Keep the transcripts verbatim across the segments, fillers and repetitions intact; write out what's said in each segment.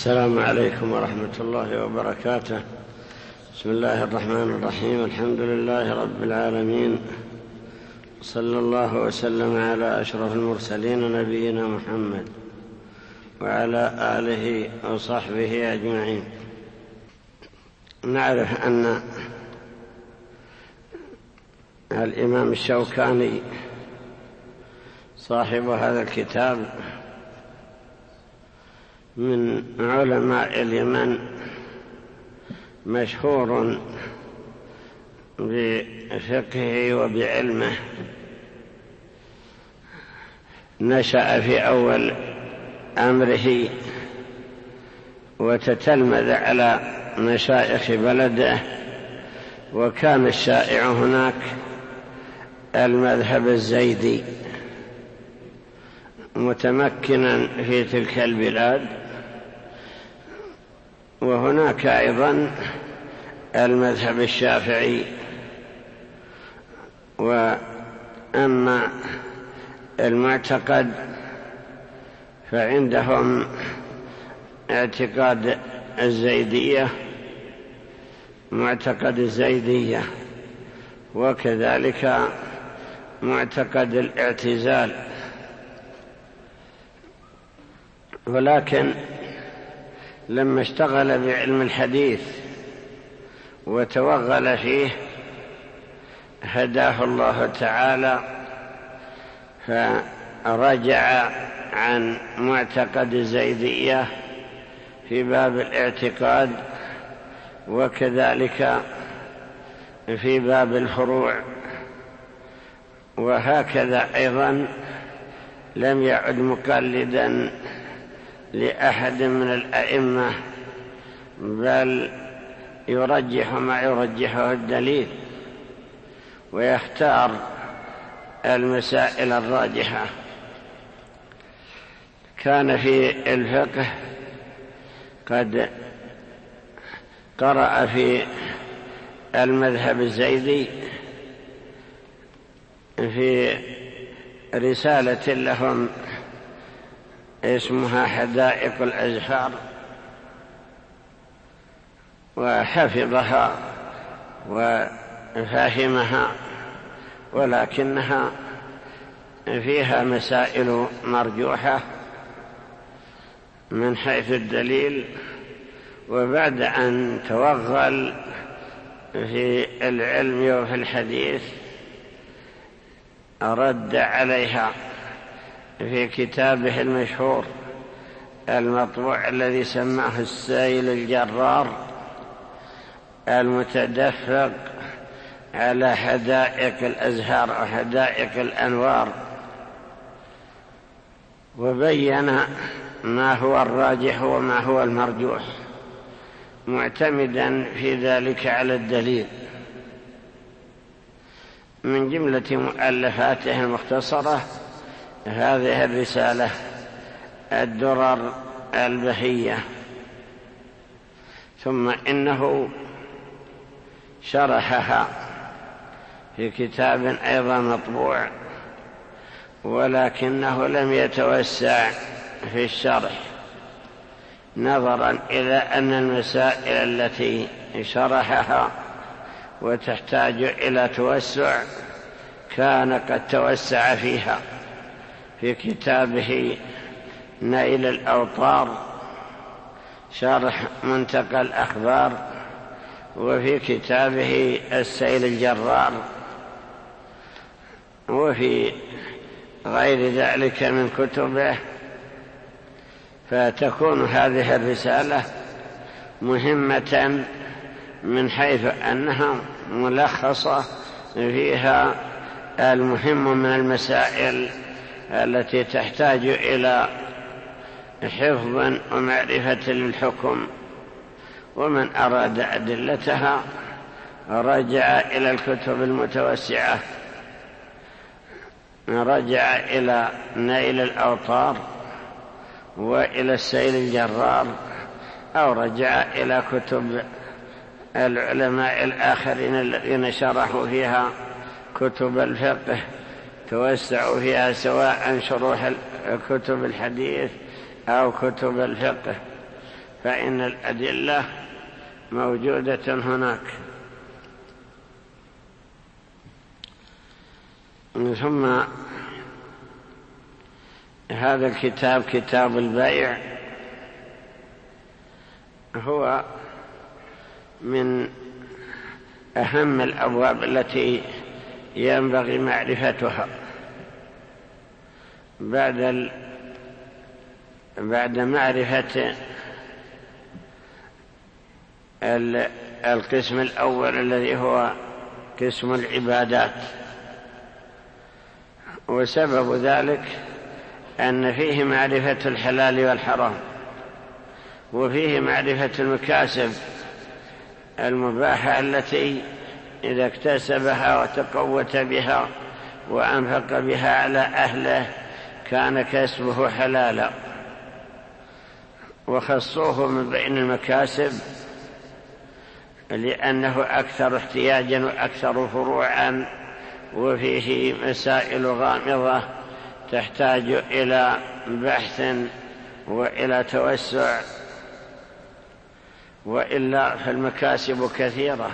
السلام عليكم ورحمة الله وبركاته. بسم الله الرحمن الرحيم. الحمد لله رب العالمين، صلى الله وسلم على أشرف المرسلين نبينا محمد وعلى آله وصحبه أجمعين. نعرف أن الإمام الشوكاني صاحب هذا الكتاب من علماء اليمن، مشهور بفقهه وبعلمه. نشأ في أول أمره وتتلمذ على مشايخ بلده، وكان الشائع هناك المذهب الزيدي متمكنا في تلك البلاد، وهناك أيضا المذهب الشافعي. وأما المعتقد فعندهم اعتقاد الزيدية، معتقد الزيدية، وكذلك معتقد الاعتزال. ولكن لما اشتغل بعلم الحديث وتوغل فيه هداه الله تعالى، فرجع عن معتقد الزيدية في باب الاعتقاد، وكذلك في باب الفروع. وهكذا أيضا لم يعد مقلدا لأحد من الأئمة، بل يرجح ما يرجحه الدليل ويختار المسائل الراجحة. كان في الفقه قد قرأ في المذهب الزيدي في رسالة لهم اسمها حدائق الأزهار، وحفظها وفهمها، ولكنها فيها مسائل مرجوحة من حيث الدليل. وبعد أن توغل في العلم وفي الحديث رد عليها في كتابه المشهور المطبوع الذي سماه السيل الجرار، المتدفق على حدائق الأزهار أو حدائق الأنوار، وبين ما هو الراجح وما هو المرجوح، معتمدا في ذلك على الدليل. من جملة مؤلفاته المختصرة هذه الرسالة الدرر البهية. ثم إنه شرحها في كتاب أيضا مطبوع، ولكنه لم يتوسع في الشرح، نظرا إلى أن المسائل التي شرحها وتحتاج إلى توسع كان قد توسع فيها في كتابه نيل الأوطار شرح منتقى الأخبار، وفي كتابه السيل الجرار، وفي غير ذلك من كتبه. فتكون هذه الرسالة مهمة من حيث أنها ملخصة فيها المهم من المسائل التي تحتاج إلى حفظ ومعرفة للحكم. ومن أراد أدلتها رجع إلى الكتب المتوسعة، رجع إلى نيل الأوطار وإلى السيل الجرار، أو رجع إلى كتب العلماء الآخرين الذين شرحوا فيها كتب الفقه، توسعوا فيها، سواء شروح كتب الحديث أو كتب الفقه. فإن الأدلة موجودة هناك. ثم هذا الكتاب كتاب البيع هو من أهم الأبواب التي ينبغي معرفتها بعد ال... بعد معرفة ال... القسم الأول الذي هو قسم العبادات. وسبب ذلك أن فيه معرفة الحلال والحرام، وفيه معرفة المكاسب المباحة التي إذا اكتسبها وتقوت بها وأنفق بها على أهله كان كسبه حلالا. وخصوه من بين المكاسب لأنه أكثر احتياجا وأكثر فروعا، وفيه مسائل غامضة تحتاج إلى بحث وإلى توسع، وإلا فالمكاسب كثيرة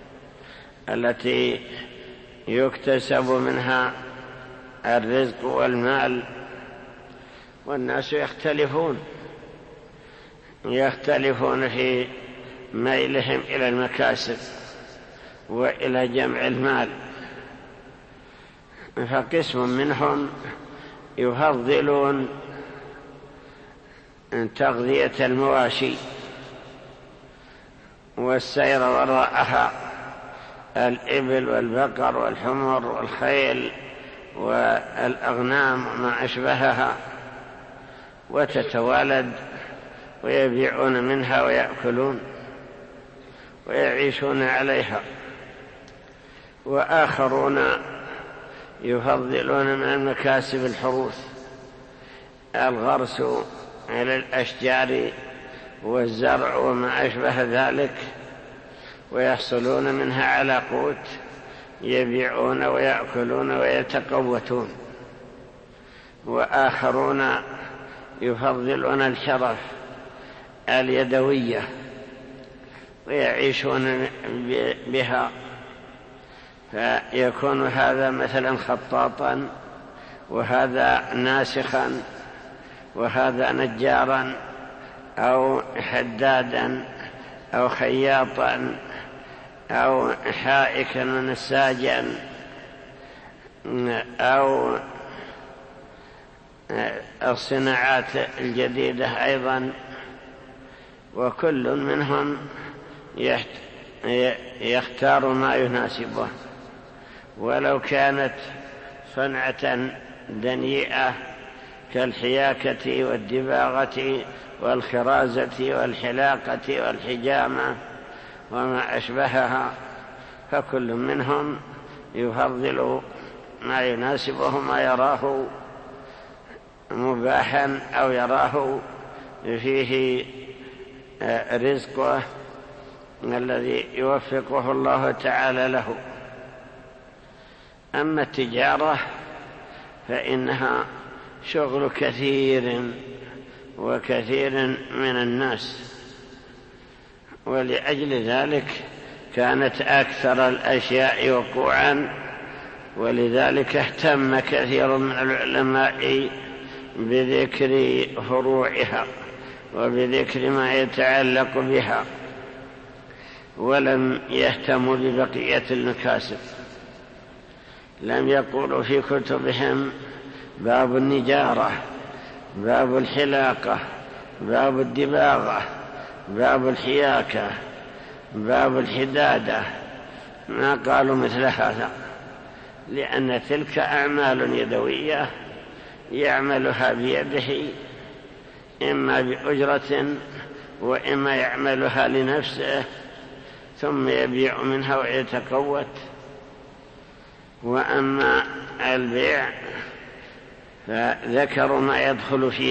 التي يكتسب منها الرزق والمال، والناس يختلفون يختلفون في ميلهم إلى المكاسب وإلى جمع المال. فقسم منهم يفضلون تغذية المواشي والسير وراءها، الإبل والبقر والحمر والخيل والأغنام وما أشبهها، وتتوالد ويبيعون منها ويأكلون ويعيشون عليها. وآخرون يفضلون من المكاسب الحروث، الغرس على الأشجار والزرع وما أشبه ذلك، ويحصلون منها على قوت يبيعون ويأكلون ويتقوتون. وآخرون يفضلون الحرف اليدوية ويعيشون بها، فيكون هذا مثلا خطاطا، وهذا ناسخا، وهذا نجارا أو حدادا أو خياطا أو حائكا ونساجا أو الصناعات الجديدة أيضا. وكل منهم يختار ما يناسبه، ولو كانت صنعة دنيئة كالحياكة والدباغة والخرازة والحلاقة والحجامة وما أشبهها، فكل منهم يفضل ما يناسبه، ما يراه مباحا أو يراه فيه رزقه الذي يوفقه الله تعالى له. أما التجارة فإنها شغل كثير وكثير من الناس، ولأجل ذلك كانت أكثر الأشياء وقوعا، ولذلك اهتم كثير من العلماء بذكر فروعها وبذكر ما يتعلق بها، ولم يهتموا ببقية المكاسب. لم يقولوا في كتبهم باب النجارة، باب الحلاقة، باب الدباغة، باب الحياكة، باب الحدادة، ما قالوا مثل هذا، لأن تلك أعمال يدوية يعملها بيده، إما بأجرة وإما يعملها لنفسه ثم يبيع منها ويتقوت. وأما البيع فذكروا ما يدخل فيه،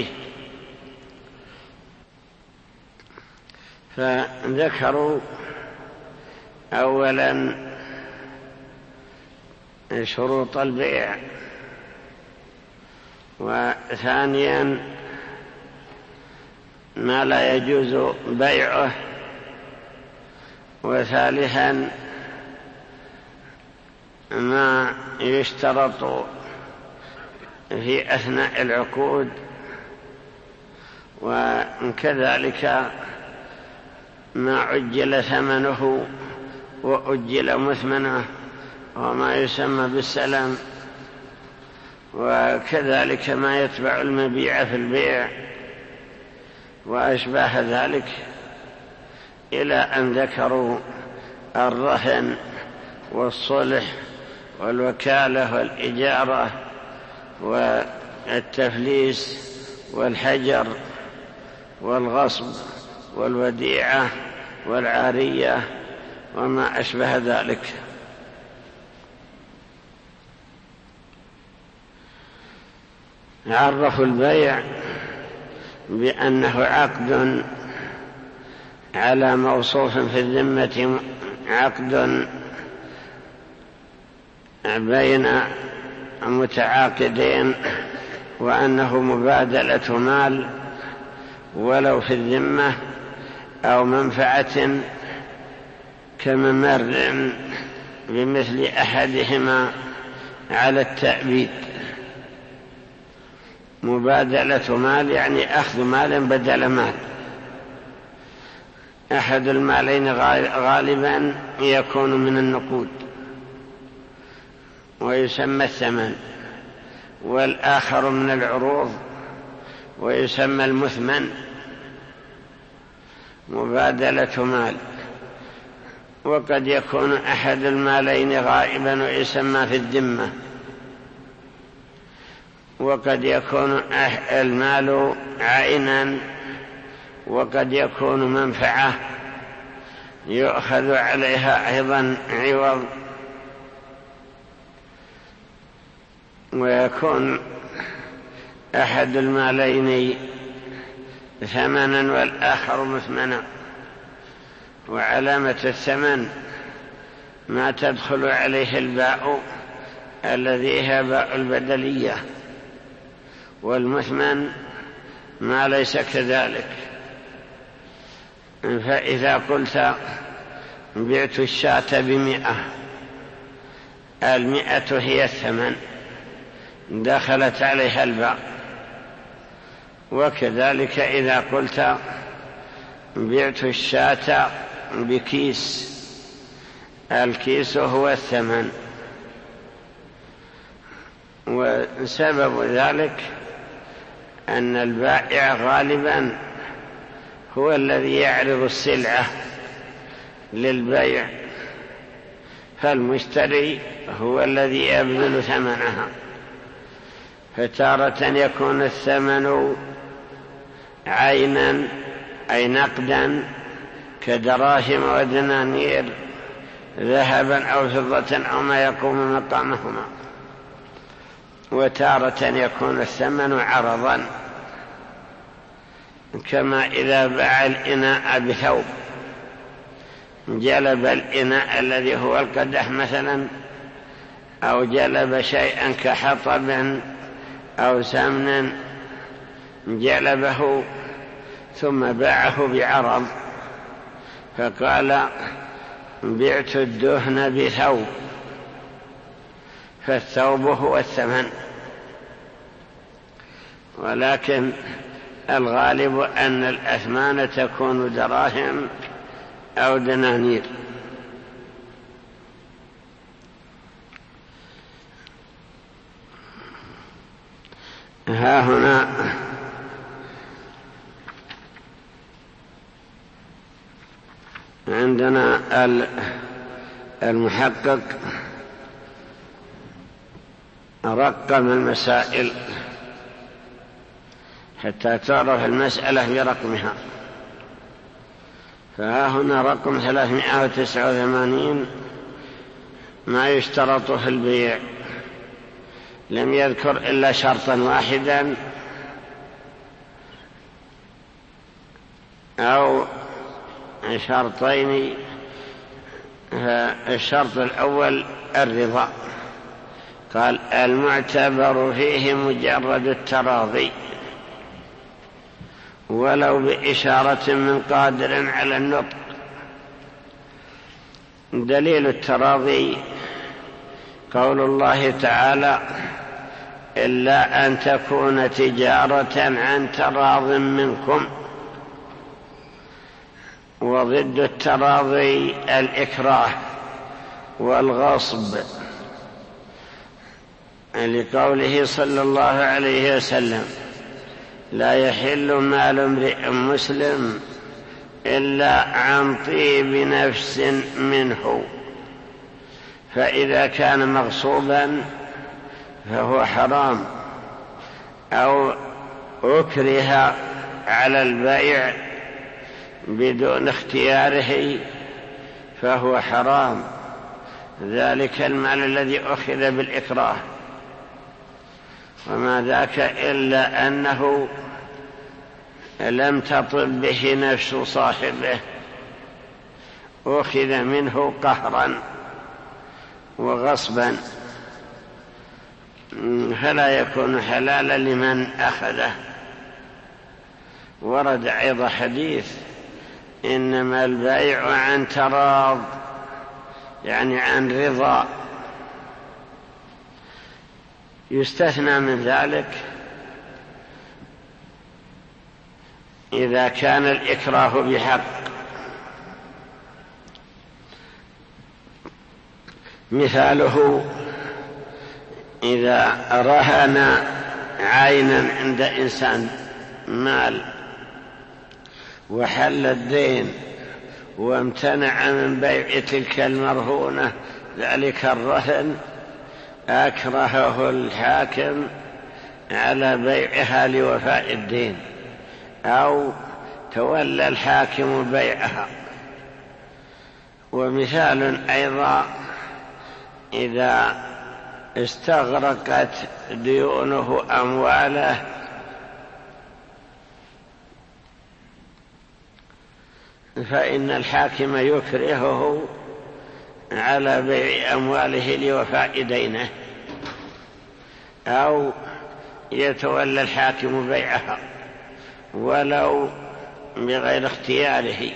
فذكروا أولا شروط البيع، وثانيا ما لا يجوز بيعه. وثالثا ما يشترط في أثناء العقود، وكذلك ما عجل ثمنه وأجل مثمنه وما يسمى بالسلام، وكذلك ما يتبع المبيع في البيع وأشباه ذلك، إلى أن ذكروا الرهن والصلح والوكالة والإجارة والتفليس والحجر والغصب والوديعة والعارية وما أشبه ذلك. عرفوا البيع بأنه عقد على موصوف في الذمة، عقد بين متعاقدين، وأنه مبادلة مال ولو في الذمة أو منفعة كممر بمثل أحدهما على التأبيد. مبادلة مال يعني أخذ مال بدل مال. أحد المالين غالبا يكون من النقود ويسمى الثمن، والآخر من العروض ويسمى المثمن. مبادلة مال. وقد يكون أحد المالين غائبا ويسمى في الذمة، وقد يكون المال عينا، وقد يكون منفعة يؤخذ عليها أيضا عوض، ويكون أحد المالين ثمنا والآخر مثمنا. وعلامة الثمن ما تدخل عليه الباء الذي هي باء البدلية، والمثمن ما ليس كذلك. فإذا قلت بعت الشاة بمئة، المئة هي الثمن، دخلت عليها الباء. وكذلك إذا قلت بعت الشاة بكيس، الكيس هو الثمن. وسبب ذلك أن البائع غالبا هو الذي يعرض السلعة للبيع، فالمشتري هو الذي يبذل ثمنها. فتارة يكون الثمن عينا أي نقدا كدراهم ودنانير، ذهبا أو فضة أو ما يقوم مقامهما. وتارة يكون الثمن عرضا، كما إذا باع الإناء بثوب، جلب الإناء الذي هو القدح مثلا، أو جلب شيئا كحطب أو سمن، جلبه ثم باعه بعرض، فقال بعت الدهن بثوب، فالثوب هو الثمن. ولكن الغالب أن الأثمان تكون دراهم أو دنانير. ها هنا عندنا المحقق رقم المسائل حتى تعرف المسألة برقمها. فها هنا رقم ثلاثمائة وتسعة وثمانين، ما يشترط في البيع. لم يذكر إلا شرطا واحدا أو شرطين. الشرط الأول الرضا، قال المعتبر فيه مجرد التراضي، ولو بإشارة من قادر على النطق. دليل التراضي قول الله تعالى: إلا أن تكون تجارة عن تراض منكم. وضد التراضي الإكراه والغصب، لقوله صلى الله عليه وسلم: لا يحل مال امرئ مسلم إلا عن طيب نفس منه. فإذا كان مغصوبا فهو حرام، أو أكره على البيع بدون اختياره فهو حرام، ذلك المال الذي أخذ بالإكراه. وما ذاك إلا أنه لم تطب به نفس صاحبه، أخذ منه قهرا وغصبا، فلا يكون حلالا لمن أخذه. ورد أيضا حديث: إنما البيع عن تراض، يعني عن رضا. يستثنى من ذلك إذا كان الإكراه بحق، مثاله إذا رهن عينا عند إنسان مال وحل الدين وامتنع من بيع تلك المرهونة ذلك الرهن، أكرهه الحاكم على بيعها لوفاء الدين، أو تولى الحاكم بيعها. ومثال أيضا إذا استغرقت ديونه أمواله فإن الحاكم يكرهه على بيع أمواله لوفاء دينه، أو يتولى الحاكم بيعها ولو بغير اختياره.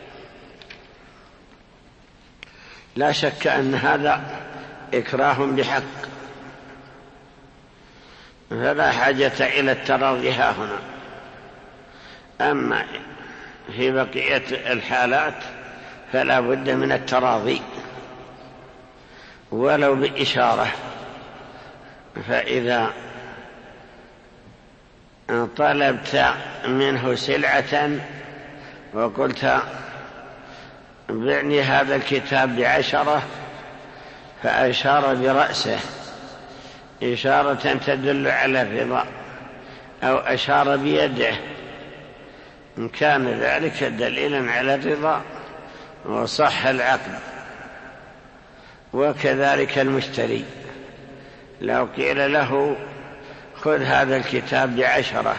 لا شك أن هذا إكراه بحق، فلا حاجة إلى التراضي ها هنا. أما في بقية الحالات فلا بد من التراضي ولو بإشارة. فإذا طلبت منه سلعة وقلت: بعني هذا الكتاب بعشرة، فأشار برأسه إشارة تدل على الرضا، أو أشار بيده، إن كان ذلك دليلا على الرضا وصح العقد. وكذلك المشتري لو قيل له: خذ هذا الكتاب بعشرة،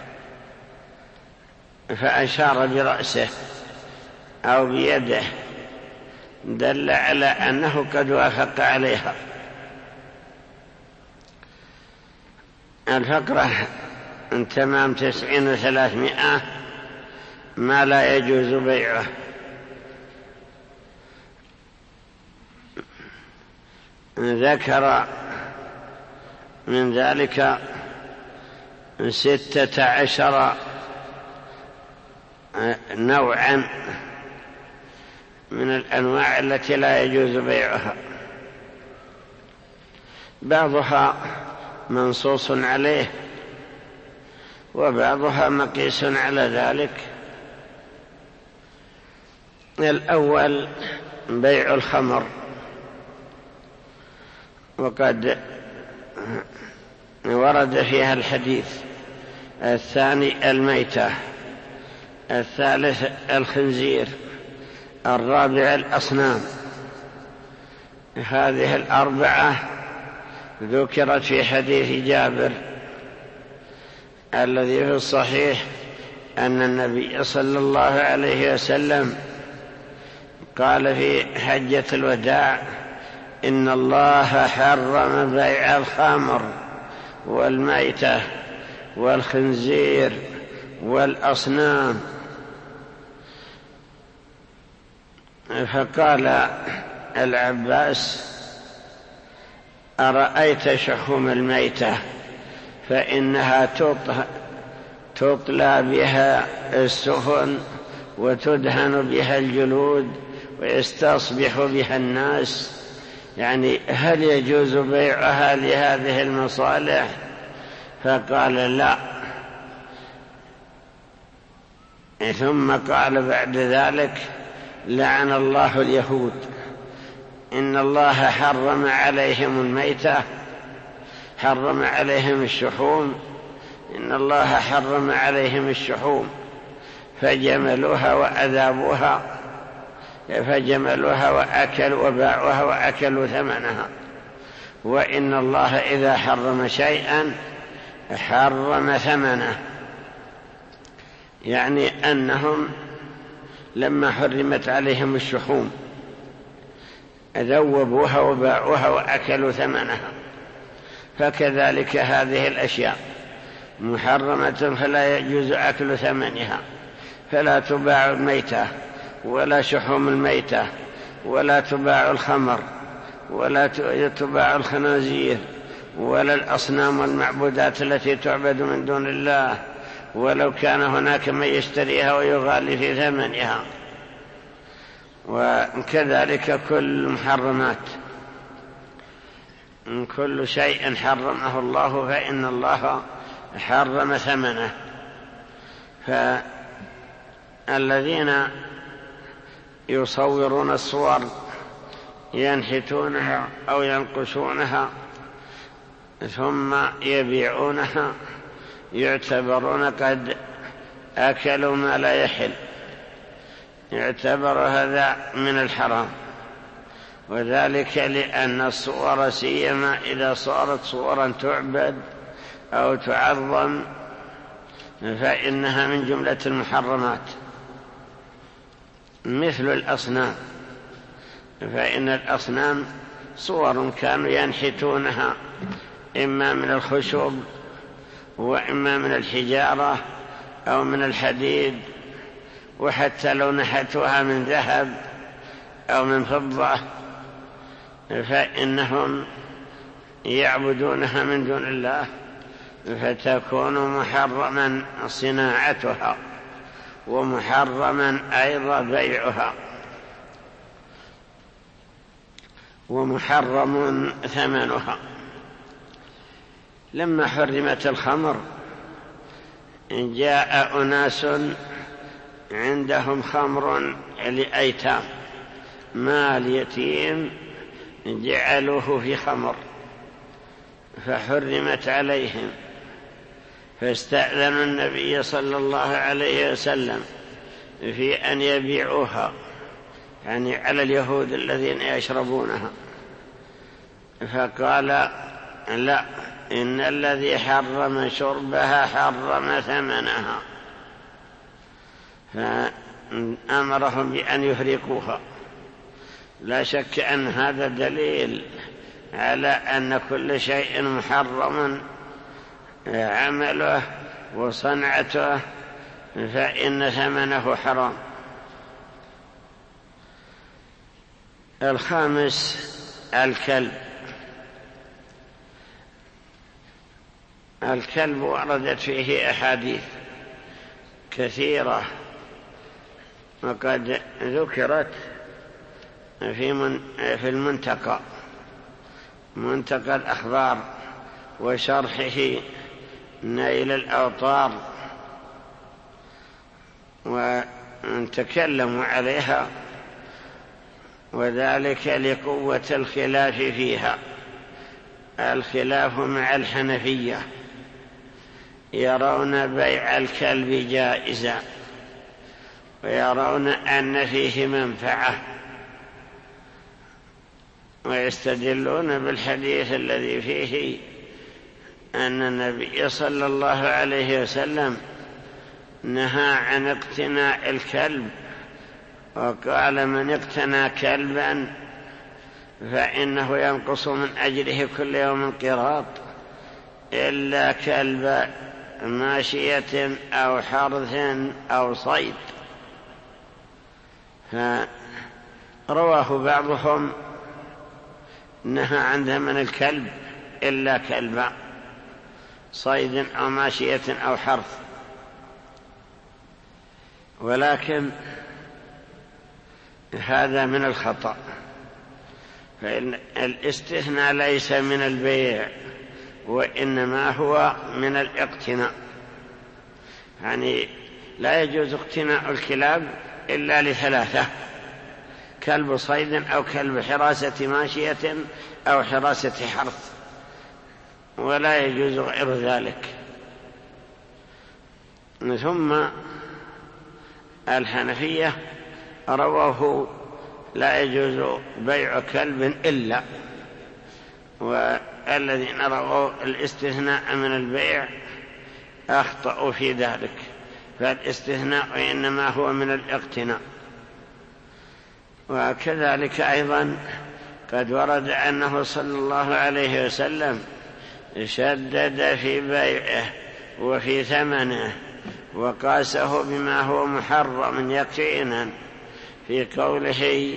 فأشار برأسه أو بيده، دل على أنه قد وافق عليها. الفقرة تمام تسعين وثلاثمائة: ما لا يجوز بيعه. ذكر من ذلك ستة عشر نوعا من الأنواع التي لا يجوز بيعها، بعضها منصوص عليه وبعضها مقيس على ذلك. الأول بيع الخمر، وقد ورد فيها الحديث. الثاني الميتة، الثالث الخنزير، الرابع الأصنام. هذه الأربعة ذكرت في حديث جابر الذي في الصحيح أن النبي صلى الله عليه وسلم قال في حجة الوداع: إن الله حرم بيع الخمر والميتة والخنزير والأصنام. فقال العباس: أرأيت شحوم الميتة فإنها تطلى بها السفن وتدهن بها الجلود ويستصبح بها الناس، يعني هل يجوز بيعها لهذه المصالح؟ فقال: لا. ثم قال بعد ذلك: لعن الله اليهود، إن الله حرم عليهم الميتة، حرم عليهم الشحوم، إن الله حرم عليهم الشحوم فجملوها وأذابوها، فجملوها وأكلوا وباعوها وأكلوا ثمنها. وإن الله إذا حرم شيئا حرم ثمنه، يعني أنهم لما حرمت عليهم الشحوم ذوبوها وباعوها وأكلوا ثمنها، فكذلك هذه الأشياء محرمة فلا يجوز أكل ثمنها، فلا تباع الميتة ولا شحوم الميتة ولا تباع الخمر ولا تباع الخنازير ولا الأصنام والمعبودات التي تعبد من دون الله، ولو كان هناك من يشتريها ويغالي في ثمنها. وكذلك كل المحرمات، كل شيء حرمه الله فإن الله حرم ثمنه. فالذين يصورون الصور ينحتونها أو ينقشونها ثم يبيعونها يعتبرون قد أكلوا ما لا يحل، يعتبر هذا من الحرام. وذلك لأن الصور سيما إذا صارت صورا تعبد أو تعظم فإنها من جملة المحرمات، مثل الأصنام، فإن الأصنام صور كانوا ينحتونها إما من الخشب وإما من الحجارة أو من الحديد، وحتى لو نحتوها من ذهب أو من فضة فإنهم يعبدونها من دون الله، فتكون محرما صناعتها ومحرما أيضا بيعها ومحرم ثمنها. لما حرمت الخمر جاء أناس عندهم خمر لأيتام، مال يتيم جعلوه في خمر فحرمت عليهم، فاستأذنوا النبي صلى الله عليه وسلم في أن يبيعوها، يعني على اليهود الذين يشربونها. فقال: لا، إن الذي حرم شربها حرم ثمنها، فأمرهم بأن يهرقوها. لا شك أن هذا دليل على أن كل شيء محرم عمله وصنعته فإن ثمنه حرام. الخامس الكلب. الكلب وردت فيه أحاديث كثيرة وقد ذكرت في من في المنتقى منتقى الأخبار وشرحه نيل الأوطار، وتكلموا عليها، وذلك لقوة الخلاف فيها. الخلاف مع الحنفية يرون بيع الكلب جائزا ويرون أن فيه منفعة، ويستدلون بالحديث الذي فيه أن النبي صلى الله عليه وسلم نهى عن اقتناء الكلب، وقال: من اقتنى كلبا فإنه ينقص من أجره كل يوم قيراط إلا كلب ماشية أو حرث أو صيد. فرواه بعضهم نهى عن ثمن الكلب إلا كلب صيد أو ماشية أو حرث، ولكن هذا من الخطأ، فإن الاستثناء ليس من البيع وإنما هو من الاقتناء، يعني لا يجوز اقتناء الكلاب إلا لثلاثة: كلب صيد أو كلب حراسة ماشية أو حراسة حرث، ولا يجوز غير ذلك. ثم الحنفية رواه لا يجوز بيع كلب إلا، والذين رووا الاستثناء من البيع أخطأوا في ذلك، فالاستثناء إنما هو من الاقتناء. وكذلك أيضا قد ورد أنه صلى الله عليه وسلم شدد في بيعه وفي ثمنه وقاسه بما هو محرم يقينا في قوله: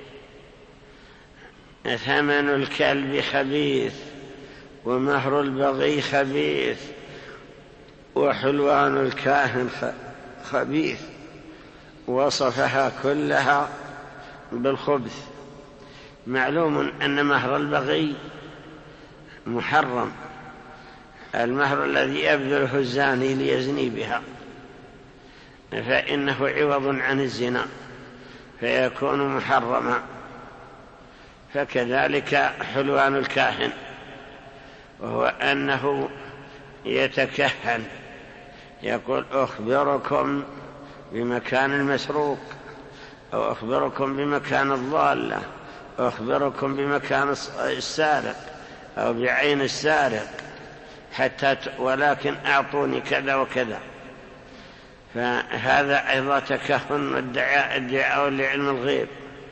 ثمن الكلب خبيث ومهر البغي خبيث وحلوان الكاهن خبيث، وصفها كلها بالخبث. معلوم أن مهر البغي محرم، المهر الذي يبذله الزاني ليزني بها، فإنه عوض عن الزنا فيكون محرما. فكذلك حلوان الكاهن، وهو أنه يتكهن يقول: أخبركم بمكان المسروق، أو أخبركم بمكان الضالة، أخبركم بمكان السارق أو بعين السارق، حتى ولكن أعطوني كذا وكذا. فهذا أيضا تكهن والدعاء ادعاء لعلم الغيب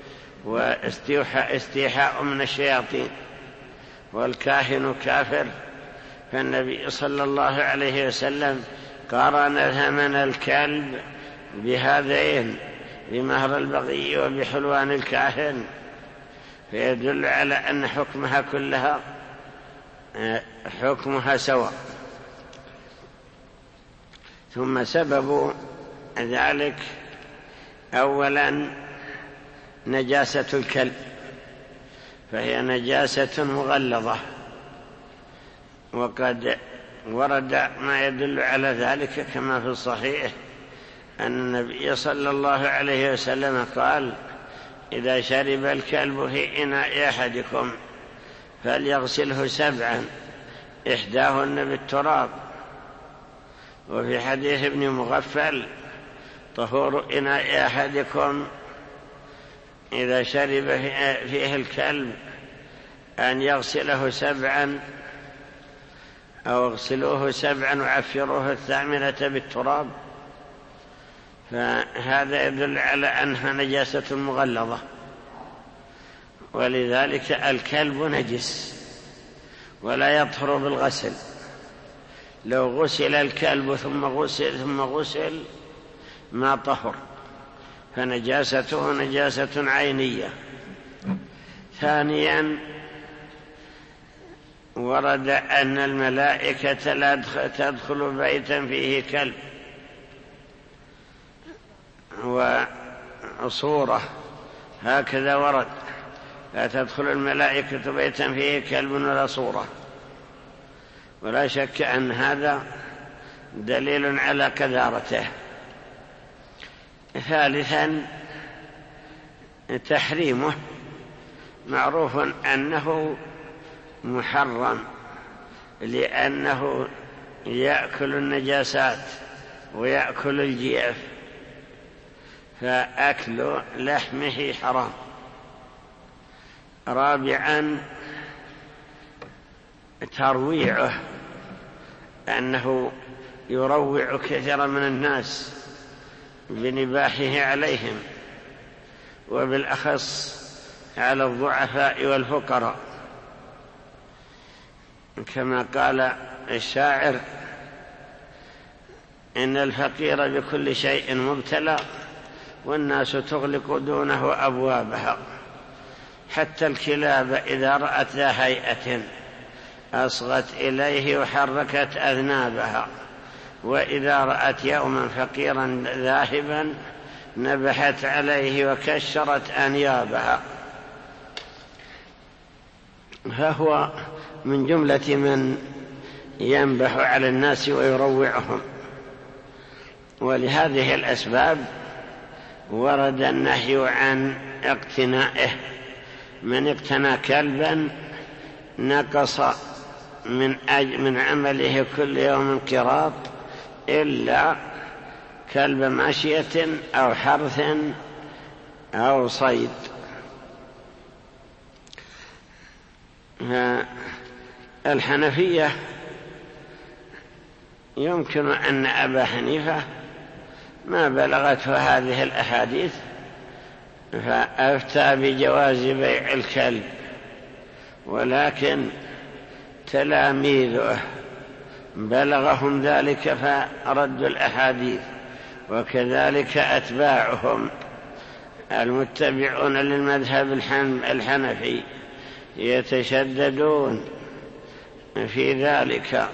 واستيحاء من الشياطين، والكاهن كافر. فالنبي صلى الله عليه وسلم قارن ثمن الكلب بهذين، بمهر البغي وبحلوان الكاهن، فيدل على أن حكمها كلها حكمها سواء. ثم سبب ذلك أولا نجاسة الكلب، فهي نجاسة مغلظة، وقد ورد ما يدل على ذلك كما في الصحيح أن النبي صلى الله عليه وسلم قال: إذا شرب الكلب في إناء أحدكم فليغسله سبعا إحداهن بالتراب. وفي حديث ابن مغفل: طهور إناء أحدكم إذا شرب فيه الكلب أن يغسله سبعا، أو اغسلوه سبعا وعفروه الثامنة بالتراب. فهذا يدل على أنها نجاسة مغلظة، ولذلك الكلب نجس ولا يطهر بالغسل. لو غسل الكلب ثم غسل ثم غسل ما طهر، فنجاسته نجاسة عينية. ثانيا ورد أن الملائكة لا تدخل بيتا فيه كلب وصورة، هكذا ورد: لا تدخل الملائكة بيتا فيه كلب ولا صورة. ولا شك أن هذا دليل على قذارته. ثالثا تحريمه، معروف أنه محرم لأنه يأكل النجاسات ويأكل الجيف، فأكل لحمه حرام. رابعا ترويعه، أنه يروع كثيرا من الناس بنباحه عليهم، وبالأخص على الضعفاء والفقراء، كما قال الشاعر: إن الفقير بكل شيء مبتلى والناس تغلق دونه أبوابها، حتى الكلاب إذا رأت ذا هيئة أصغت إليه وحركت أذنابها، وإذا رأت يوما فقيرا ذاهبا نبحت عليه وكشرت أنيابها. فهو من جملة من ينبح على الناس ويروعهم. ولهذه الأسباب ورد النهي عن اقتنائه. من اقتنى كلبا نقص من, من عمله كل يوم قراط إلا كلب ماشية أو حرث أو صيد. الحنفية يمكن أن أبا حنيفة ما بلغته هذه الأحاديث فأفتى بجواز بيع الكلب، ولكن تلاميذه بلغهم ذلك فردوا الأحاديث، وكذلك أتباعهم المتبعون للمذهب الحنفي يتشددون في ذلك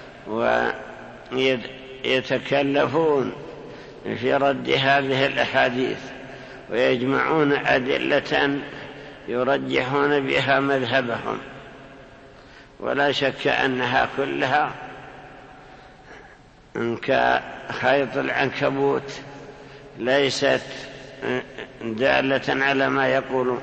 ويتكلفون في رد هذه الأحاديث، ويجمعون أدلة يرجحون بها مذهبهم. ولا شك أنها كلها كخيط العنكبوت ليست دالة على ما يقولون.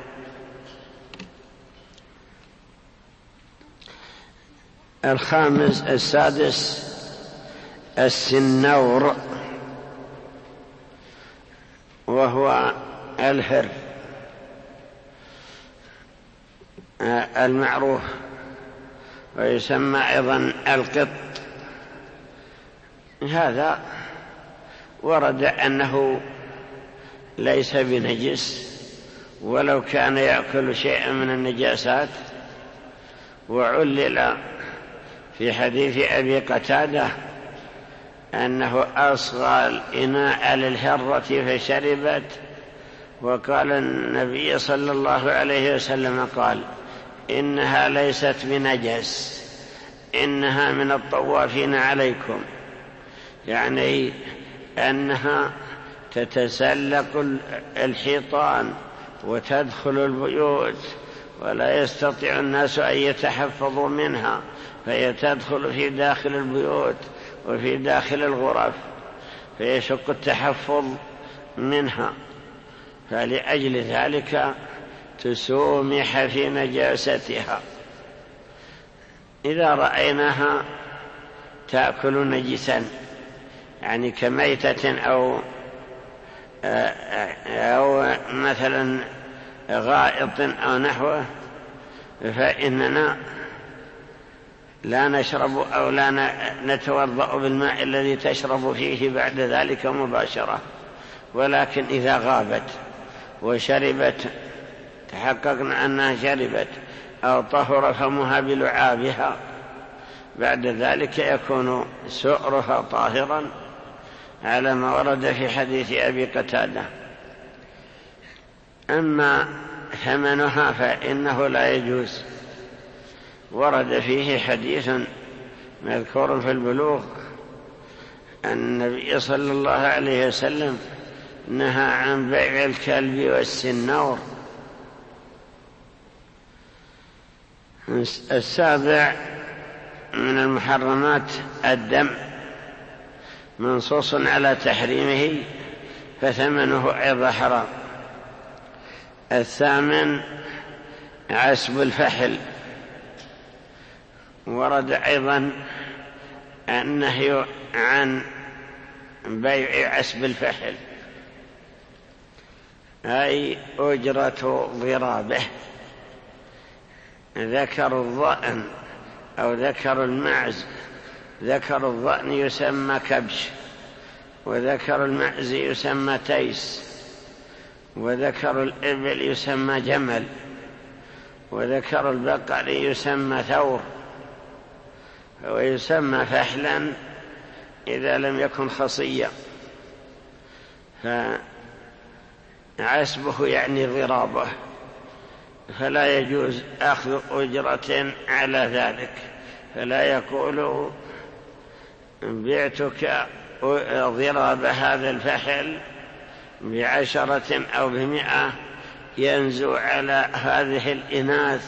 الخامس السادس السنور، وهو الهر المعروف، ويسمى أيضا القط. هذا ورد أنه ليس بنجس ولو كان يأكل شيئا من النجاسات، وعلل في حديث أبي قتادة أنه أصغى الإناء للهرة فشربت، وقال النبي صلى الله عليه وسلم قال إنها ليست بنجس، إنها من الطوافين عليكم، يعني أنها تتسلق الحيطان وتدخل البيوت ولا يستطيع الناس أن يتحفظوا منها، فهي تدخل في داخل البيوت وفي داخل الغرف فيشق التحفظ منها، فلأجل ذلك تسومح في نجاستها. إذا رأيناها تأكل نجسا يعني كميتة أو أو مثلا غائط أو نحوه، فإننا لا نشرب أو لا نتوضأ بالماء الذي تشرب فيه بعد ذلك مباشرة، ولكن إذا غابت وشربت تحققنا أنها شربت أو طهر فمها بلعابها، بعد ذلك يكون سؤرها طاهرا على ما ورد في حديث أبي قتادة. أما ثمنها فإنه لا يجوز. ورد فيه حديث مذكور في البلوغ أن النبي صلى الله عليه وسلم نهى عن بيع الكلب والسنور. السابع من المحرمات الدم، منصوص على تحريمه فثمنه أيضا حرام. الثامن عسب الفحل، ورد أيضا النهي عن بيع عسب الفحل، أي أجرة ضرابه. ذكر الضأن أو ذكر المعز، ذكر الضأن يسمى كبش، وذكر المعز يسمى تيس، وذكر الإبل يسمى جمل، وذكر البقر يسمى ثور، ويسمى فحلا إذا لم يكن خصيا، فعسبه يعني ضرابه، فلا يجوز أخذ أجرة على ذلك، فلا يقول بعتك ضراب هذا الفحل بعشرة أو بمئة ينزو على هذه الإناث،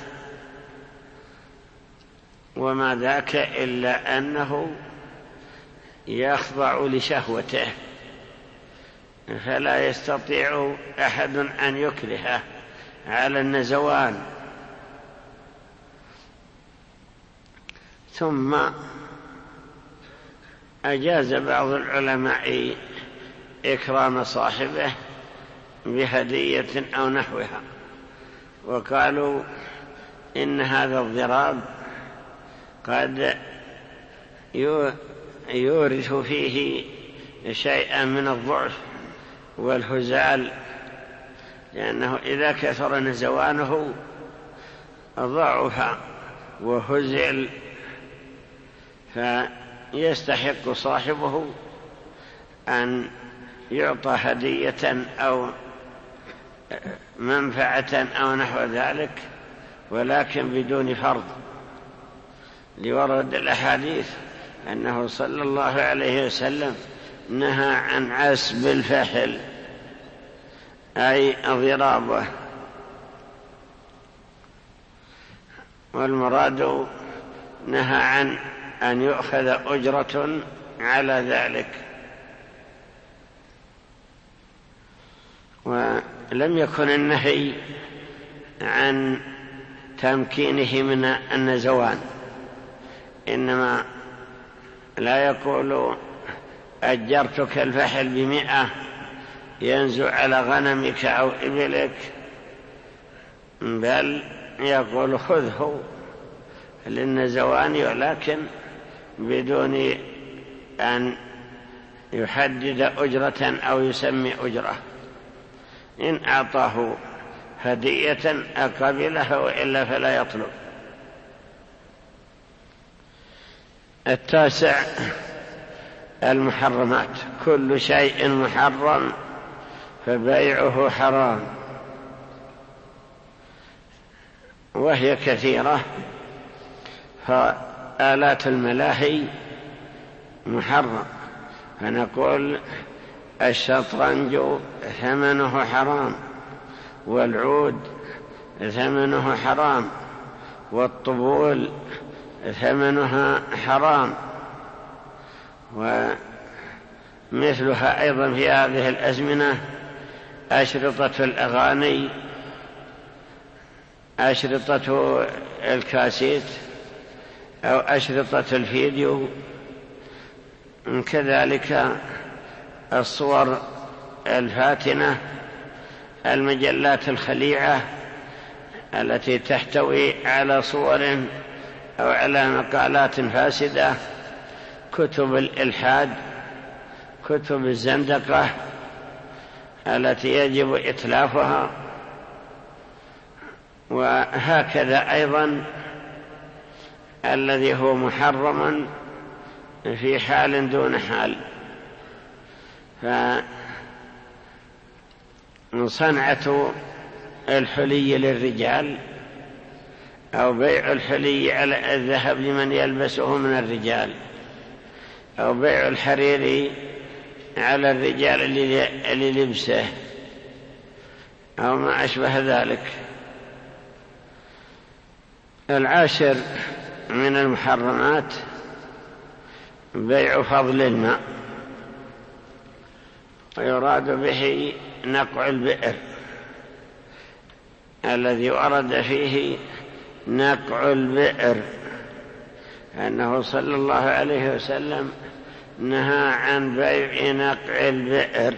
وما ذاك إلا أنه يخضع لشهوته، فلا يستطيع أحد أن يكرهه على النزوان. ثم أجاز بعض العلماء إكرام صاحبه بهدية أو نحوها، وقالوا إن هذا الضراب قد يورث فيه شيئا من الضعف والهزال، لأنه إذا كثر نزوانه ضعف وهزل، فيستحق صاحبه أن يعطى هدية أو منفعة أو نحو ذلك، ولكن بدون فرض، لورد الأحاديث أنه صلى الله عليه وسلم نهى عن عسب الفحل أي ضرابه، والمراد نهى عن أن يؤخذ أجرة على ذلك. ولم يكن النهي عن تمكينه من النزوان، إنما لا يقول أجرتك الفحل بمئة ينزو على غنمك أو إبلك، بل يقول خذه للنزوان، ولكن بدون أن يحدد أجرة أو يسمي أجرة. إن أعطاه هدية أقبله، وإلا فلا يطلب. التاسع المحرمات، كل شيء محرم فبيعه حرام، وهي كثيرة، فآلات الملاهي محرم، فنقول الشطرنج ثمنه حرام، والعود ثمنه حرام، والطبول ثمنها حرام. ومثلها أيضا في هذه الأزمنة أشرطة الأغاني، أشرطة الكاسيت أو أشرطة الفيديو، كذلك الصور الفاتنة، المجلات الخليعة التي تحتوي على صور أو على مقالات فاسدة، كتب الإلحاد، كتب الزندقة التي يجب إتلافها، وهكذا أيضا الذي هو محرم في حال دون حال. فصنعة الحلي للرجال أو بيع الحلي على الذهب لمن يلبسه من الرجال، أو بيع الحرير على الرجال اللي لبسه، أو ما أشبه ذلك. العاشر من المحرمات بيع فضل الماء، ويراد به نقع البئر الذي ورد فيه نقع البئر، أنه صلى الله عليه وسلم نهى عن بيع نقع البئر.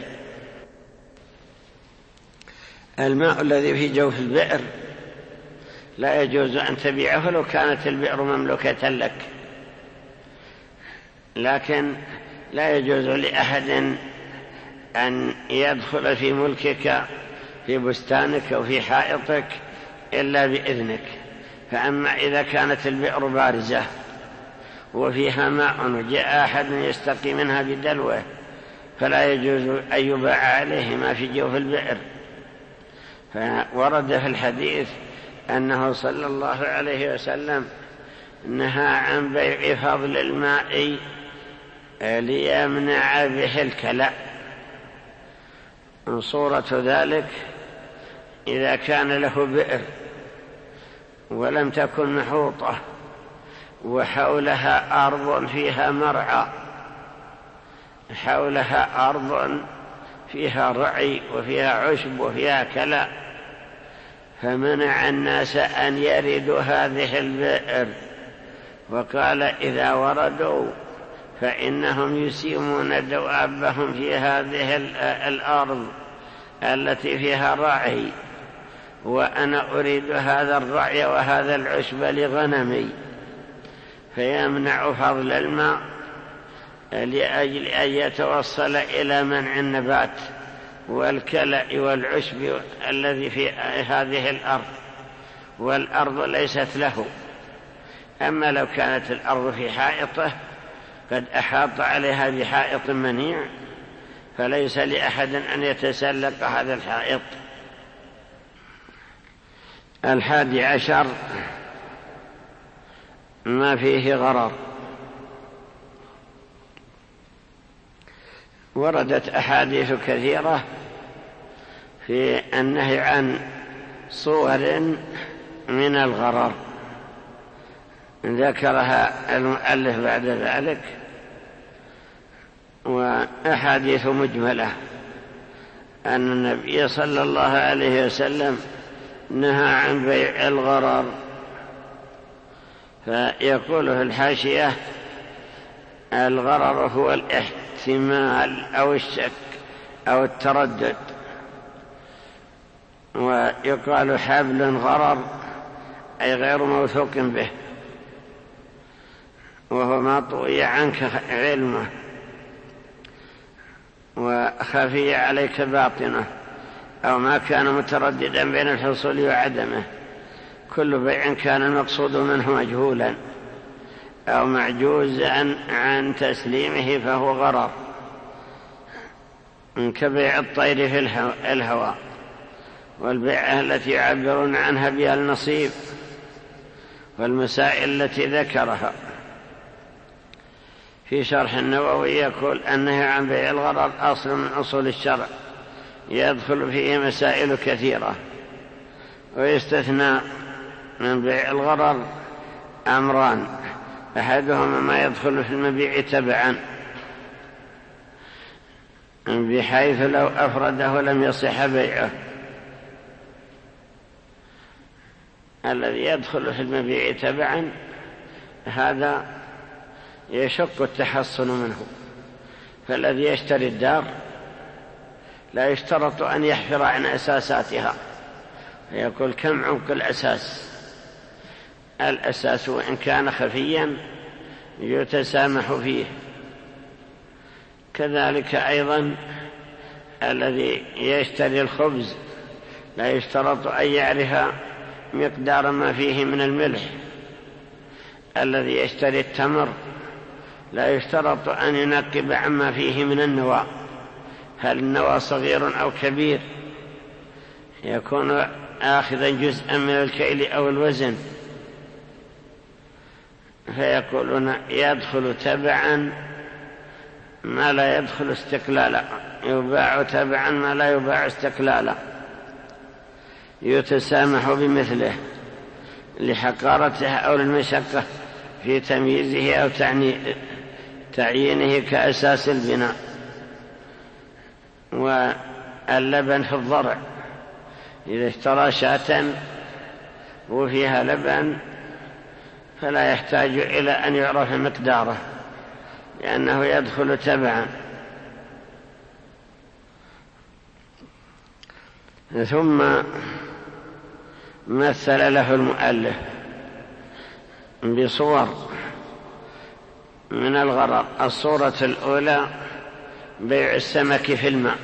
الماء الذي في جوف البئر لا يجوز أن تبيعه لو كانت البئر مملوكة لك، لكن لا يجوز لأحد أن يدخل في ملكك في بستانك أو في حائطك إلا بإذنك. فأما إذا كانت البئر بارزة وفيها ماء وجاء أحد يستقي منها بدلوه فلا يجوز أن يباع عليه ما في جوف البئر. فورد في الحديث أنه صلى الله عليه وسلم نهى عن بيع فضل الماء ليمنع به الكلى. صورة ذلك إذا كان له بئر ولم تكن محوطة وحولها أرض فيها مرعى، حولها أرض فيها رعي وفيها عشب وفيها كلى، فمنع الناس أن يردوا هذه البئر، وقال إذا وردوا فإنهم يسيمون دوابهم في هذه الأرض التي فيها رعي، وأنا أريد هذا الرعي وهذا العشب لغنمي، فيمنع فضل الماء لأجل أن يتوصل إلى منع النبات والكلأ والعشب الذي في هذه الأرض، والأرض ليست له. أما لو كانت الأرض في حائطه قد أحاط عليها بحائط منيع فليس لأحد أن يتسلق هذا الحائط. الحادي عشر ما فيه غرر. وردت أحاديث كثيرة في النهي عن صور من الغرر ذكرها المؤلف بعد ذلك، وأحاديث مجملة أن النبي صلى الله عليه وسلم نهى عن بيع الغرر. فيقول في الحاشية: الغرر هو الاحتمال أو الشك أو التردد. ويقال حبل غرر أي غير موثوق به، وهو ما طوي عنك علمه وخفي عليك باطنه، أو ما كان مترددا بين الحصول وعدمه. كل بيع كان المقصود منه مجهولا أو معجوزا عن تسليمه فهو غرر، كبيع الطير في الهواء، والبيعة التي يعبرون عنها بها النصيب، والمسائل التي ذكرها. في شرح النووي يقول: النهي عن بيع الغرر أصل من أصول الشرع يدخل فيه مسائل كثيرة، ويستثنى من بيع الغرر أمران: أحدهما ما يدخل في المبيع تبعا، بحيث لو أفرده لم يصح بيعه. الذي يدخل في المبيع تبعا هذا يشق التحصن منه، فالذي يشتري الدار لا يشترط أن يحفر عن أساساتها، فيقول: كم عمق الأساس؟ الأساس وإن كان خفيا يتسامح فيه. كذلك أيضا الذي يشتري الخبز لا يشترط أن يعرف مقدار ما فيه من الملح. الذي يشتري التمر لا يشترط أن ينقب عما فيه من النوى، هل النوى صغير أو كبير، يكون آخذا جزءا من الكيل أو الوزن. فيقولون: يدخل تبعا ما لا يدخل استقلالا، يباع تبعا ما لا يباع استقلالا، يتسامح بمثله لحقارته أو للمشقة في تمييزه أو تعيينه كأساس البناء. واللبن في الضرع، إذا اشترى شاة وفيها لبن فلا يحتاج إلى أن يعرف مقداره، لأنه يدخل تبعا. ثم مثل له المؤلف بصور من الغرر. الصورة الأولى: بيع السمك في الماء.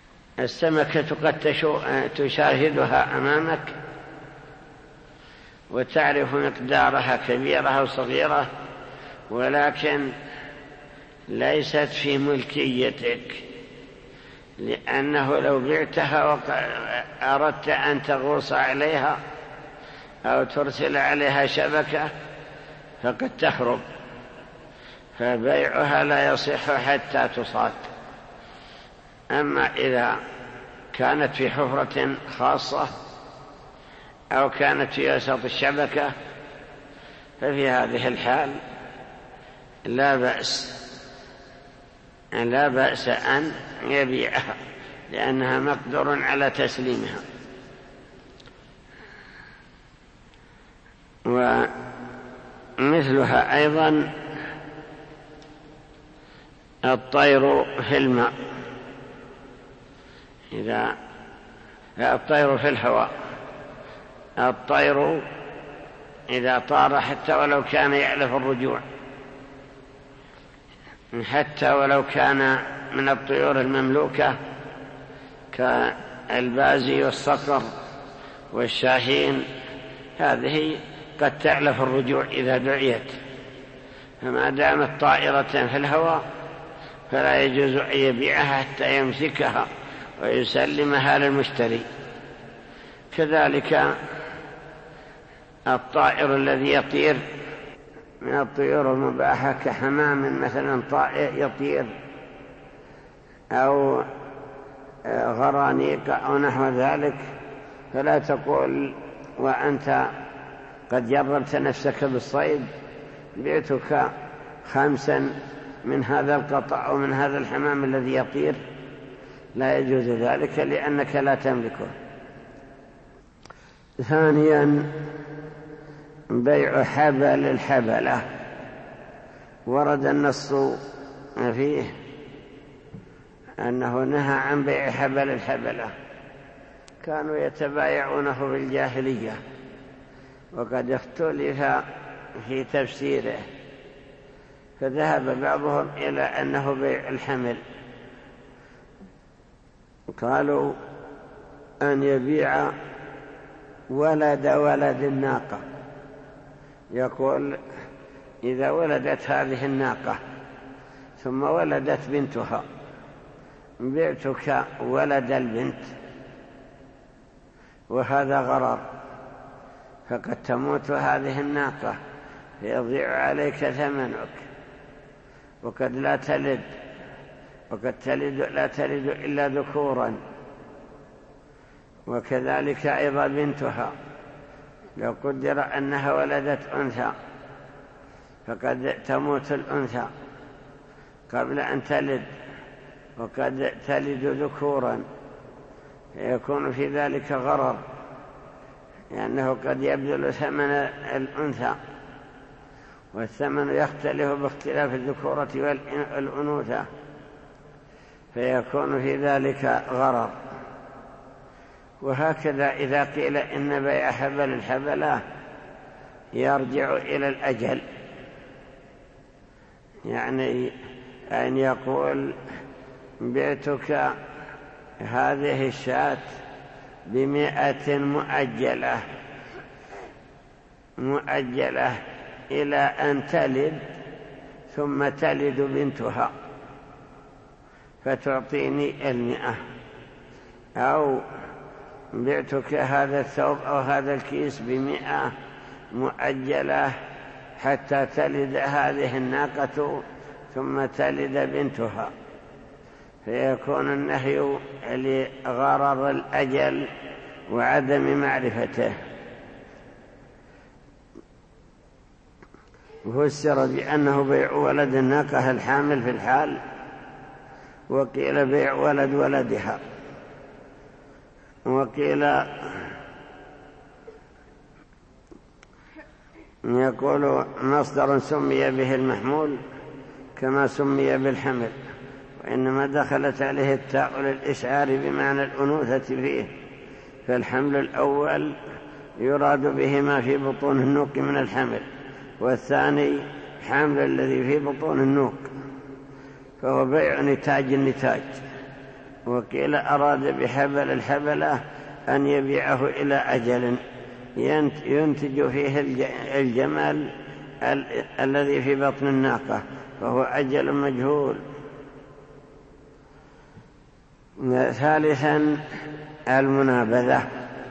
السمكة قد تشاهدها أمامك وتعرف مقدارها كبيرة أو صغيرة، ولكن ليست في ملكيتك، لأنه لو بعتها وأردت أن تغوص عليها أو ترسل عليها شبكة فقد تهرب، فبيعها لا يصح حتى تصاد. أما إذا كانت في حفرة خاصة أو كانت في وسط الشبكة ففي هذه الحال لا بأس لا بأس أن يبيعها، لأنها مقدور على تسليمها. ومثلها أيضا الطير في الماء، إذا الطير في الهواء، الطير إذا طار حتى ولو كان يألف الرجوع، حتى ولو كان من الطيور المملوكة كالبازي والصقر والشاهين، هذه قد تألف الرجوع إذا دعيت، فما دامت طائرة في الهواء فلا يجوز أن يبيعها حتى يمسكها ويسلمها للمشتري. كذلك الطائر الذي يطير من الطيور المباحة كحمام مثلا طائر يطير أو غرانيق أو نحو ذلك، فلا تقول وأنت قد جربت نفسك بالصيد بعتك خمسا من هذا القطع أو من هذا الحمام الذي يطير، لا يجوز ذلك لأنك لا تملكه. ثانيا بيع حبل الحبلة، ورد النص فيه أنه نهى عن بيع حبل الحبلة، كانوا يتبايعونه في الجاهلية، وقد اختلف في تفسيره، فذهب بعضهم إلى أنه بيع الحمل، قالوا أن يبيع ولد ولد الناقة، يقول إذا ولدت هذه الناقة ثم ولدت بنتها بعتك ولد البنت، وهذا غرر، فقد تموت هذه الناقة فيضيع عليك ثمنك، وقد لا تلد، وقد تلد لا تلد إلا ذكورا، وكذلك أيضا بنتها لو قدر أنها ولدت أنثى فقد تموت الأنثى قبل أن تلد، وقد تلد ذكورا، فيكون في ذلك غرر، لأنه قد يبذل ثمن الأنثى، والثمن يختلف باختلاف الذكورة والأنوثة، فيكون في ذلك غرر. وهكذا إذا قيل إن بيع حبل الحبلة يرجع إلى الأجل، يعني أن يقول بعتك هذه الشاة بمئة مؤجلة مؤجلة إلى أن تلد، ثم تلد بنتها فتعطيني المئة، أو بعتك هذا الثوب أو هذا الكيس بمئة مؤجلة حتى تلد هذه الناقة ثم تلد بنتها، فيكون النهي لغرر الأجل وعدم معرفته. فسر بأنه بيع ولد الناقة الحامل في الحال، وقيل بيع ولد ولدها، وقيل يقول مصدر سمي به المحمول كما سمي بالحمل، وإنما دخلت عليه التاء للإشعار بمعنى الأنوثة فيه، فالحمل الأول يراد به ما في بطون النوق من الحمل، والثاني حمل الذي في بطون النوق، فهو بيع نتاج النتاج. وقيل أراد بحبل الحبلة أن يبيعه إلى أجل ينتج فيه الجمل الذي في بطن الناقة، فهو أجل مجهول. ثالثا المنابذة.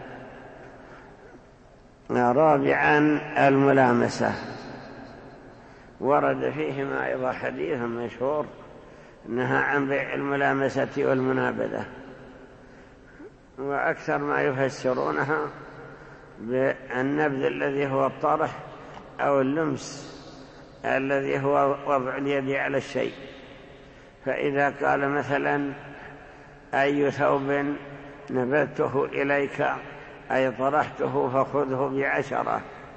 رابعا الملامسة. ورد فيهما أيضا حديث مشهور نهى عن بيع الملامسة والمنابذة، وأكثر ما يفسرونها بالنبذ الذي هو الطرح أو اللمس الذي هو وضع اليد على الشيء. فإذا قال مثلا أي ثوب نبذته إليك أي طرحته فخذه بعشرة،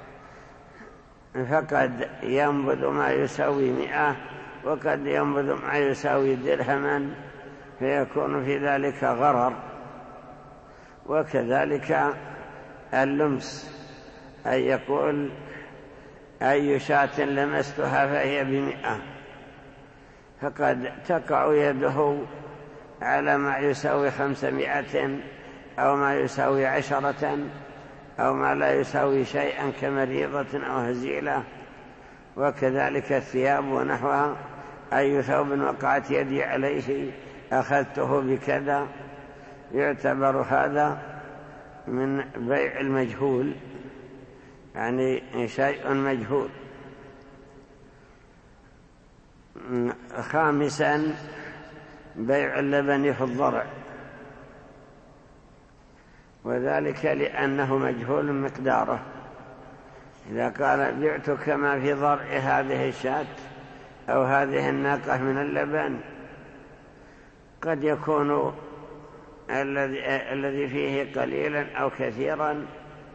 فقد ينبذ ما يساوي مئة وقد ينبذ ما يساوي درهما، فيكون في ذلك غرر. وكذلك اللمس، أي يقول أي شاة لمستها فهي بمئة، فقد تقع يده على ما يساوي خمسمائة أو ما يساوي عشرة أو ما لا يساوي شيئا كمريضة أو هزيلة. وكذلك الثياب ونحوها، أي ثوب وقعت يدي عليه أخذته بكذا، يعتبر هذا من بيع المجهول، يعني شيء مجهول. خامسا بيع اللبن في الضرع، وذلك لأنه مجهول مقداره. إذا قال بعتك ما في ضرع هذه الشاة أو هذه الناقة من اللبن، قد يكون الذي فيه قليلا أو كثيرا،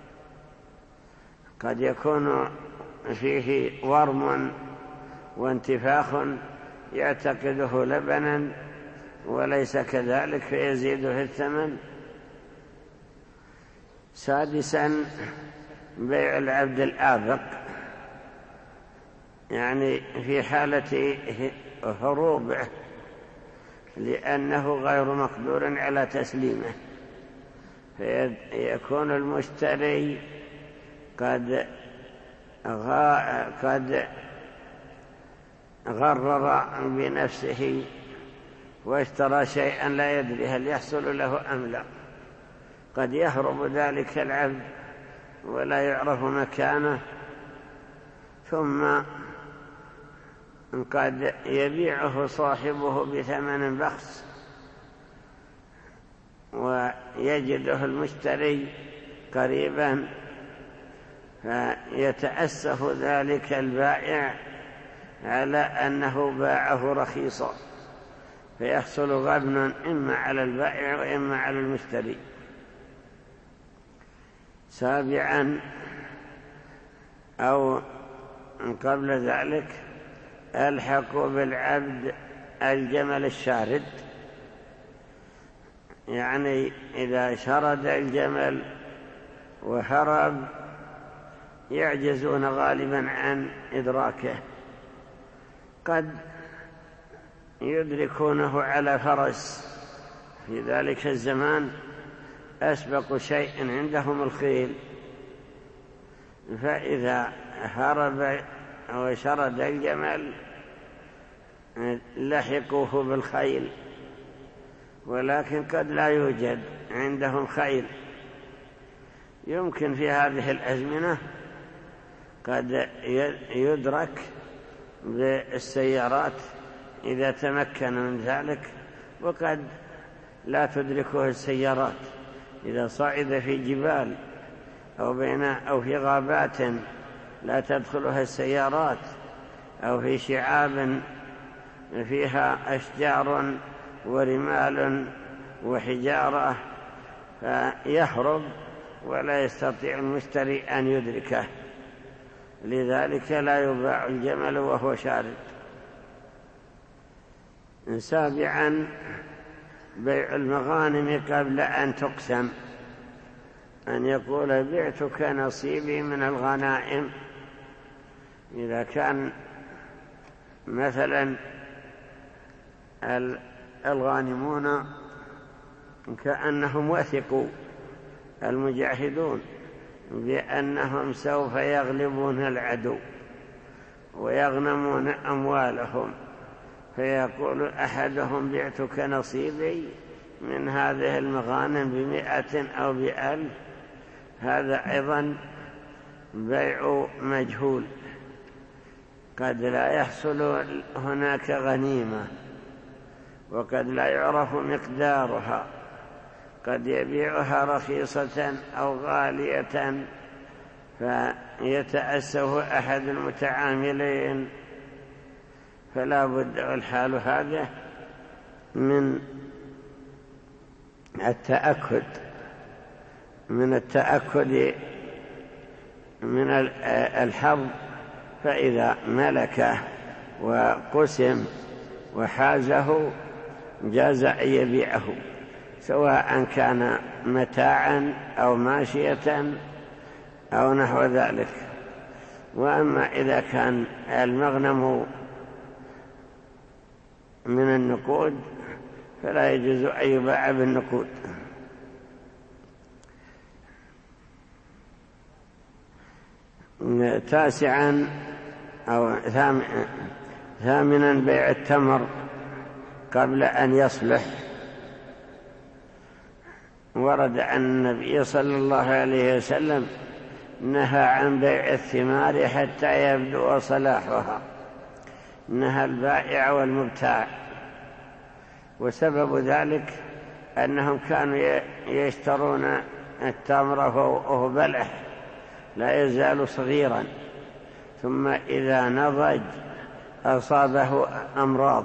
قد يكون فيه ورم وانتفاخ يعتقده لبنا وليس كذلك فيزيد في الثمن. سادسا بيع العبد الآبق، يعني في حالة هروبه لأنه غير مقدور على تسليمه، فيكون المشتري قد قد غرر بنفسه واشترى شيئا لا يدري هل يحصل له أم لا. قد يهرب ذلك العبد ولا يعرف مكانه، ثم قد يبيعه صاحبه بثمن بخس ويجده المشتري قريبا، فيتأسف ذلك البائع على أنه باعه رخيصا، فيحصل غبن إما على البائع وإما على المشتري. سابعا أو قبل ذلك الحق بالعبد الجمل الشارد، يعني إذا شرد الجمل وهرب يعجزون غالبا عن إدراكه، قد يدركونه على فرس. في ذلك الزمان أسبق شيء عندهم الخيل، فإذا هرب وشرد الجمل لحقوه بالخيل، ولكن قد لا يوجد عندهم خيل. يمكن في هذه الأزمنة قد يدرك بالسيارات إذا تمكن من ذلك، وقد لا تدركه السيارات إذا صعد في جبال أو بين أو في غابات لا تدخلها السيارات، أو في شعاب فيها أشجار ورمال وحجارة، فيهرب ولا يستطيع المشتري أن يدركه، لذلك لا يباع الجمل وهو شارد. سابعا بيع المغانم قبل أن تقسم، أن يقول بعتك نصيبي من الغنائم. إذا كان مثلا الغانمون كأنهم وثقوا المجاهدون بأنهم سوف يغلبون العدو ويغنمون أموالهم، فيقول أحدهم بعتك نصيبي من هذه المغانم بمئة أو بألف. هذا أيضا بيع مجهول، قد لا يحصل هناك غنيمة، وقد لا يعرف مقدارها، قد يبيعها رخيصة أو غالية فيتأسه أحد المتعاملين، فلا بد الحال هذا من التأكد من التأكد من الحظ، فإذا ملكه وقسم وحازه جاز أن يبيعه، سواء كان متاعا أو ماشية أو نحو ذلك. وأما إذا كان المغنم من النقود فلا يجوز أن يباع بالنقود. تاسعا أو ثامنا بيع التمر قبل أن يصلح. ورد عن النبي صلى الله عليه وسلم نهى عن بيع الثمار حتى يبدو صلاحها، نهى البائع والمبتاع، وسبب ذلك أنهم كانوا يشترون التمر وهو بلح لا يزال صغيرا، ثم إذا نضج أصابه أمراض،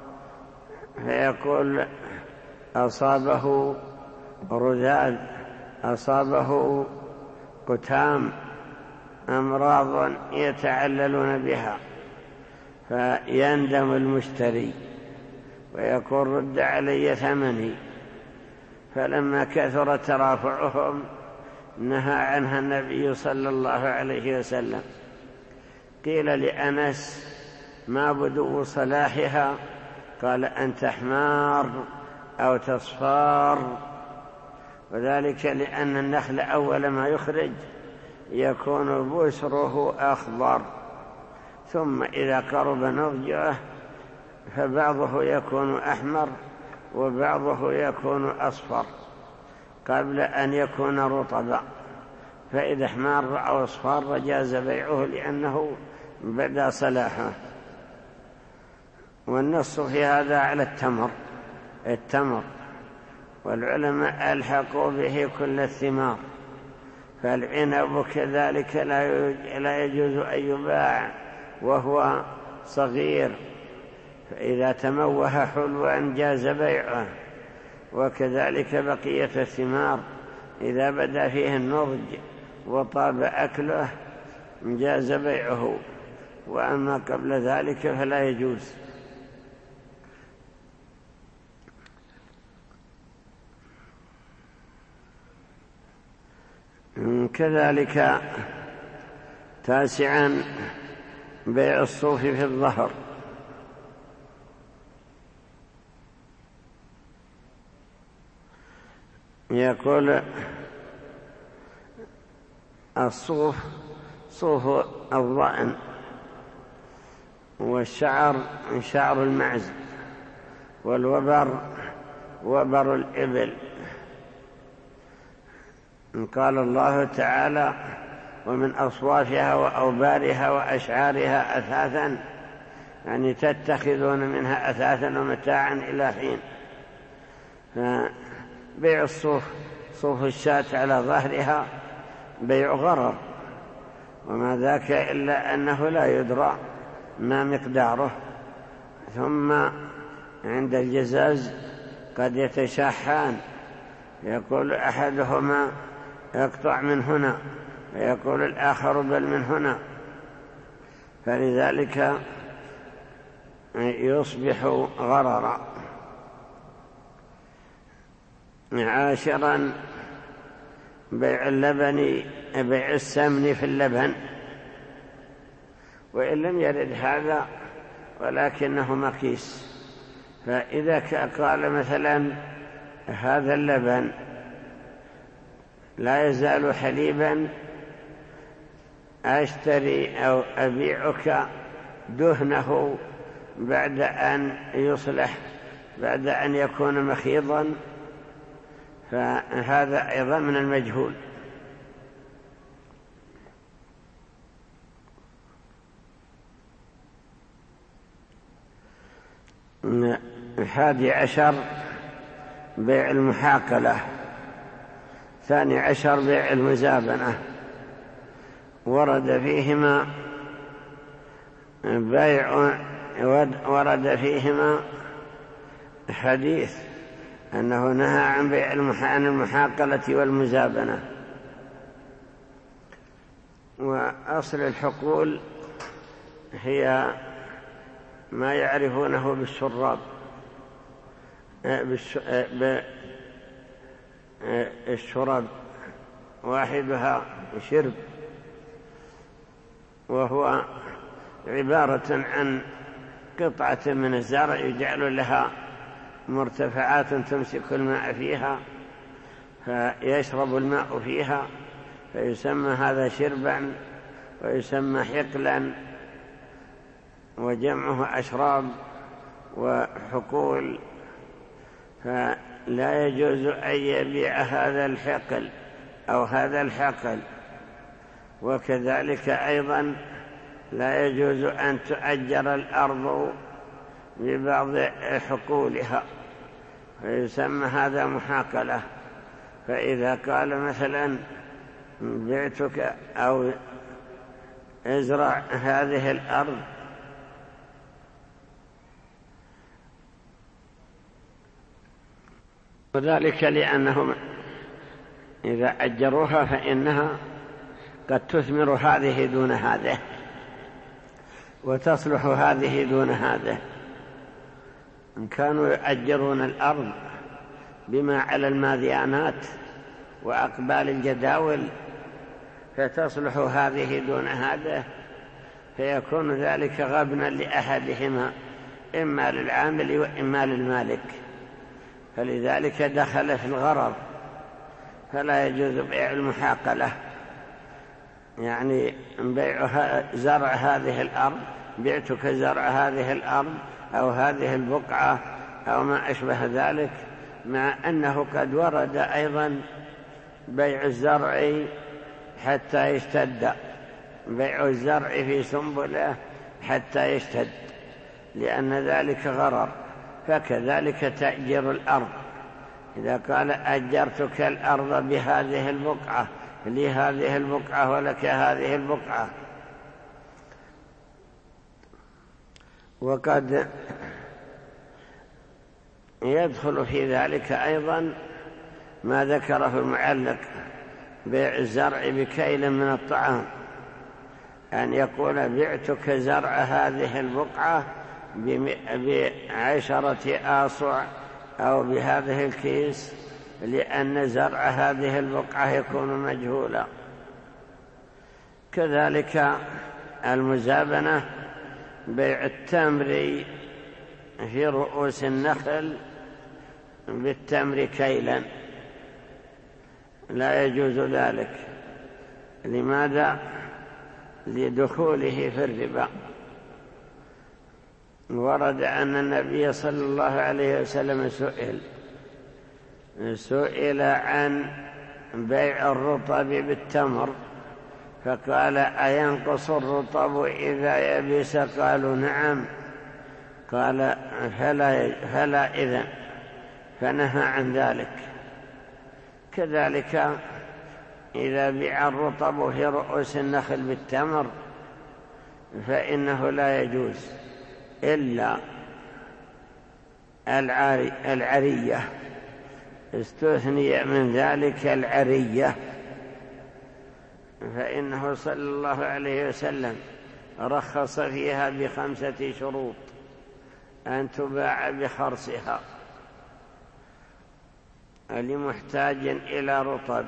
فيقول أصابه رذاذ، أصابه قتام، أمراض يتعللون بها، فيندم المشتري ويقول رد علي ثمني. فلما كثر ترافعهم نهى عنها النبي صلى الله عليه وسلم. قيل لأنس ما بدو صلاحها؟ قال أن تحمار أو تصفار، وذلك لأن النخل أول ما يخرج يكون بسره أخضر، ثم إذا قرب نضجه فبعضه يكون أحمر وبعضه يكون أصفر قبل أن يكون رطبا، فإذا احمر أو أصفر جاز بيعه لأنه بدأ صلاحه. والنص في هذا على التمر التمر والعلماء ألحقوا به كل الثمار، فالعنب كذلك لا يجوز أن يباع وهو صغير، فإذا تموه حلوا جاز بيعه، وكذلك بقية الثمار إذا بدا فيه النضج وطاب أكله جاز بيعه، وأما قبل ذلك فلا يجوز. كذلك تاسعا بيع الصوف في الظهر. يقول الصوف صوف الضأن، والشعر شعر المعز، والوبر وبر الإبل. قال الله تعالى ومن أصوافها وأوبارها وأشعارها أثاثا، يعني تتخذون منها أثاثا ومتاعا إلى حين. بيع الصوف صوف الشاة على ظهرها بيع غرر، وما ذاك إلا أنه لا يدرى ما مقداره، ثم عند الجزاز قد يتشاحان، يقول أحدهما يقطع من هنا ويقول الآخر بل من هنا، فلذلك يصبح غررا. عاشرا بيع اللبن بيع السمن في اللبن، وإن لم يرد هذا ولكنه مقيس. فإذا قال مثلا هذا اللبن لا يزال حليبا أشتري أو أبيعك دهنه بعد أن يصلح، بعد أن يكون مخيضا، فهذا أيضا من المجهول. الحادي عشر بيع المحاقلة. ثاني عشر بيع المزابنة. ورد فيهما بيع ورد فيهما حديث أنه نهى عن بيع عن المحاقلة والمزابنة. وأصل الحقول هي ما يعرفونه بالشراب، بالشراب واحدها شرب، وهو عبارة عن قطعة من الزرع يجعل لها مرتفعات تمسك الماء فيها فيشرب الماء فيها، فيسمى هذا شربا ويسمى حقلا، وجمعه أشراب وحقول. فلا يجوز أن يبيع هذا الحقل أو هذا الحقل. وكذلك أيضا لا يجوز أن تؤجر الأرض ببعض حقولها، فيسمى هذا محاقلة. فإذا قال مثلا بعتك أو ازرع هذه الأرض، وذلك لأنهم إذا أجروها فإنها قد تثمر هذه دون هذه، وتصلح هذه دون هذه. إن كانوا يؤجرون الأرض بما على الماذيانات وأقبال الجداول فتصلح هذه دون هذه، فيكون ذلك غبنا لأحدهما، إما للعامل وإما للمالك، فلذلك دخل في الغرض. فلا يجوز بيع المحاقلة، يعني بيع زرع هذه الأرض، بعتك زرع هذه الأرض أو هذه البقعة أو ما أشبه ذلك، مع أنه قد ورد أيضا بيع الزرع حتى يشتد، بيع الزرع في سنبله حتى يشتد، لأن ذلك غرر. فكذلك تأجير الأرض، إذا قال أجرتك الأرض بهذه البقعة، لي هذه البقعة ولك هذه البقعة. وقد يدخل في ذلك أيضا ما ذكره المعلق بيع الزرع بكيل من الطعام، أن يقول بعتك زرع هذه البقعة بعشرة آصع أو بهذه الكيس، لأن زرع هذه البقعة يكون مجهولا. كذلك المزابنة بيع التمر في رؤوس النخل بالتمر كيلا، لا يجوز ذلك. لماذا؟ لدخوله في الربا. ورد أن النبي صلى الله عليه وسلم سئل سئل عن بيع الرطب بالتمر، فقال أينقص الرطب إذا يبس؟ قالوا نعم. قال فلا, فلا إذن، فنهى عن ذلك. كذلك إذا بيع الرطب في رؤوس النخل بالتمر فإنه لا يجوز إلا العرية، استثني من ذلك العرية، فإنه صلى الله عليه وسلم رخص فيها بخمسة شروط: أن تباع بخرصها لمحتاج إلى رطب،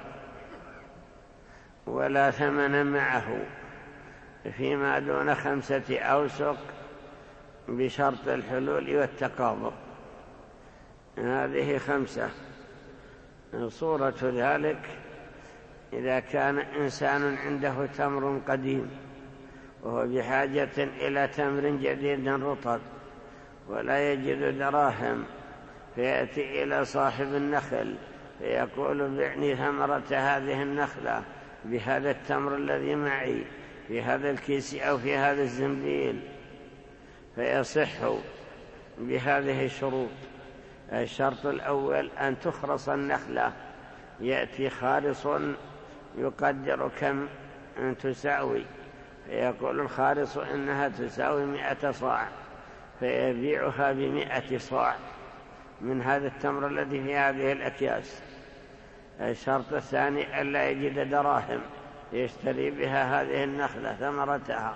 ولا ثمن معه فيما دون خمسة أوسق بشرط الحلول والتقابض. هذه خمسة. صورة ذلك إذا كان إنسان عنده تمر قديم وهو بحاجة إلى تمر جديد رطب ولا يجد دراهم، فيأتي إلى صاحب النخل فيقول بعني ثمرة هذه النخلة بهذا التمر الذي معي في هذا الكيس أو في هذا الزنبيل، فيصح بهذه الشروط. الشرط الأول أن تخرص النخلة، يأتي خارص يقدر كم تساوي، فيقول الخارص إنها تساوي مئة صاع، فيبيعها بمئة صاع من هذا التمر الذي في هذه الأكياس. الشرط الثاني ألا يجد دراهم يشتري بها هذه النخلة ثمرتها.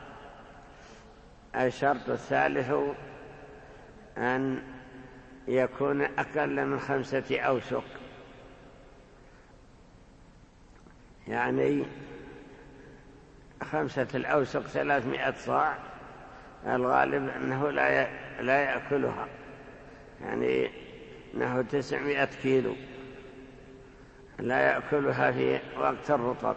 الشرط الثالث أن يكون أقل من خمسة أوسق، يعني خمسة الأوسق ثلاثمائة صاع، الغالب أنه لا لا يأكلها، يعني أنه تسعمائة كيلو لا يأكلها في وقت الرطب.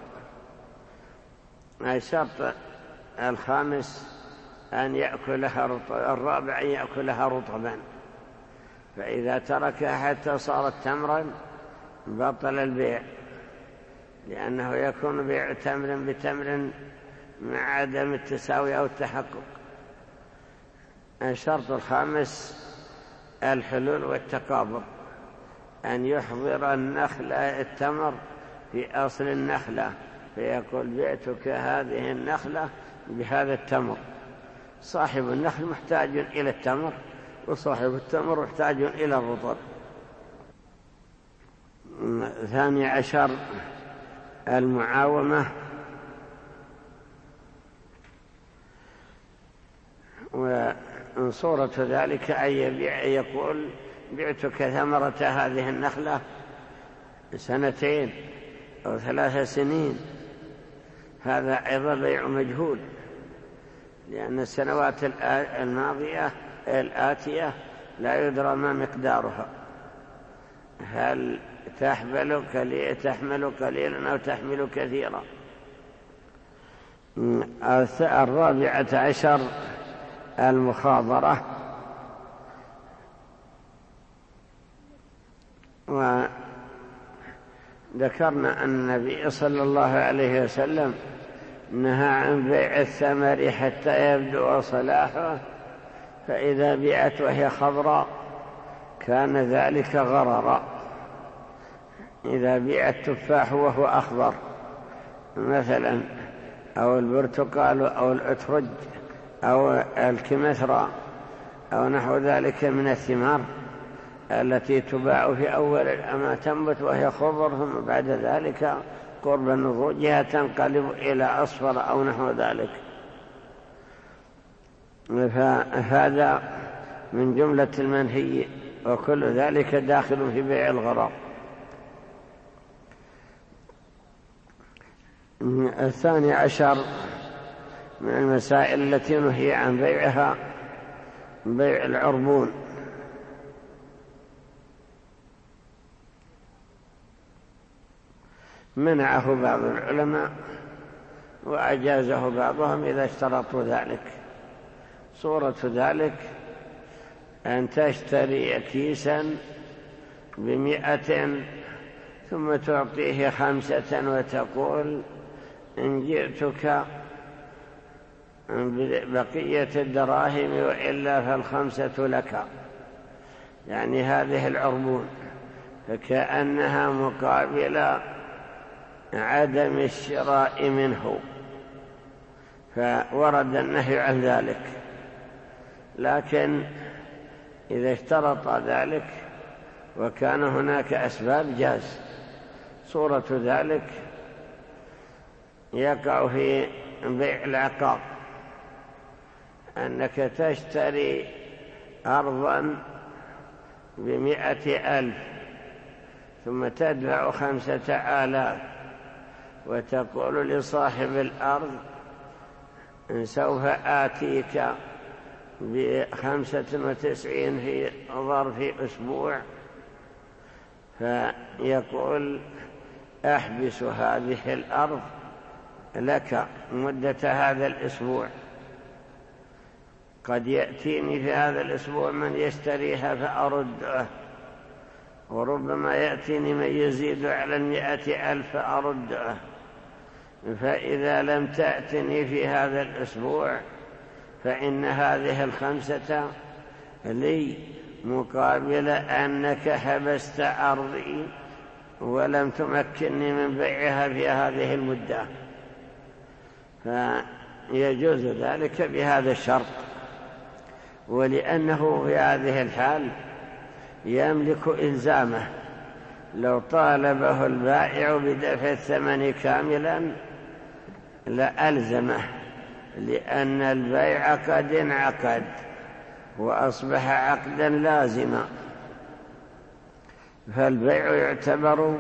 الشرط الخامس أن يأكلها رطب، الرابع أن يأكلها رطبا، فإذا تركها حتى صارت تمرا بطل البيع، لأنه يكون بيع تمر بتمر مع عدم التساوي أو التحقق. الشرط الخامس الحلول والتقابض، أن يحضر النخلة التمر في أصل النخلة، فيقول بعتك هذه النخلة بهذا التمر. صاحب النخل محتاج إلى التمر، وصاحب التمر محتاج إلى الرطب. ثاني عشر المعاومة، وصورة ذلك أن يبيع يقول بعتك ثمرة هذه النخلة سنتين أو ثلاث سنين، هذا أيضا بيع مجهول، لأن السنوات الماضية الآتية لا يدرى ما مقدارها، هل تحمل قليلا تحمل قليلا أو تحمل كثيرا. الرابعة عشر المخاضرة، وذكرنا أن النبي صلى الله عليه وسلم نهى عن بيع الثمر حتى يبدو صلاحه، فإذا بيعت وهي خضراء كان ذلك غررا. إذا بيع التفاح وهو أخضر مثلا، أو البرتقال أو الأترج أو الكمثرى أو نحو ذلك من الثمار التي تباع في أول الأمى تنبت وهي خضر، ثم بعد ذلك قرب نضوجها تنقلب إلى أصفر أو نحو ذلك، فهذا من جملة المنهي، وكل ذلك داخل في بيع الغرار. الثاني عشر من المسائل التي نهي عن بيعها بيع العربون. منعه بعض العلماء وأجازه بعضهم إذا اشترطوا ذلك. صورة ذلك أن تشتري كيسا بمئة ثم تعطيه خمسة وتقول إن جئتك بقية الدراهم وإلا فالخمسة لك، يعني هذه العربون، فكأنها مقابل عدم الشراء منه، فورد النهي عن ذلك. لكن إذا اشترط ذلك وكان هناك أسباب جاز. صورة ذلك يقع في بيع العقار، أنك تشتري أرضا بمئة ألف ثم تدفع خمسة آلاف وتقول لصاحب الأرض سوف آتيك بخمسة وتسعين في ظرف أسبوع، فيقول أحبس هذه الأرض لك مدة هذا الأسبوع، قد يأتيني في هذا الأسبوع من يشتريها فأرده، وربما يأتيني من يزيد على المئة ألف فأرده، فإذا لم تأتني في هذا الأسبوع فإن هذه الخمسة لي مقابل أنك حبست أرضي ولم تمكنني من بيعها في هذه المدة، فيجوز ذلك بهذا الشرط. ولأنه في هذه الحال يملك إلزامه، لو طالبه البائع بدفع الثمن كاملا لألزمه، لأن البيع قد انعقد وأصبح عقدا لازما، فالبيع يعتبر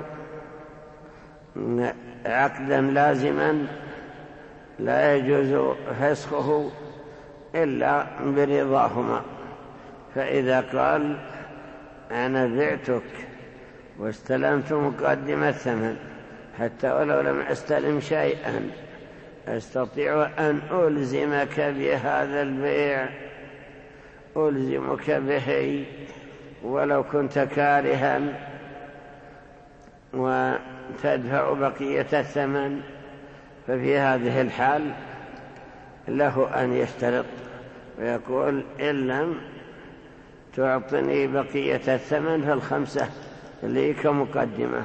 عقدا لازما لا يجوز فسخه إلا برضاهما. فإذا قال أنا بعتك واستلمت مقدم الثمن حتى ولو لم أستلم شيئا أستطيع أن ألزمك بهذا البيع، ألزمك به ولو كنت كارها وتدفع بقية الثمن، ففي هذه الحال له أن يشترط ويقول إن لم تعطني بقية الثمن فالخمسة لي كمقدمة.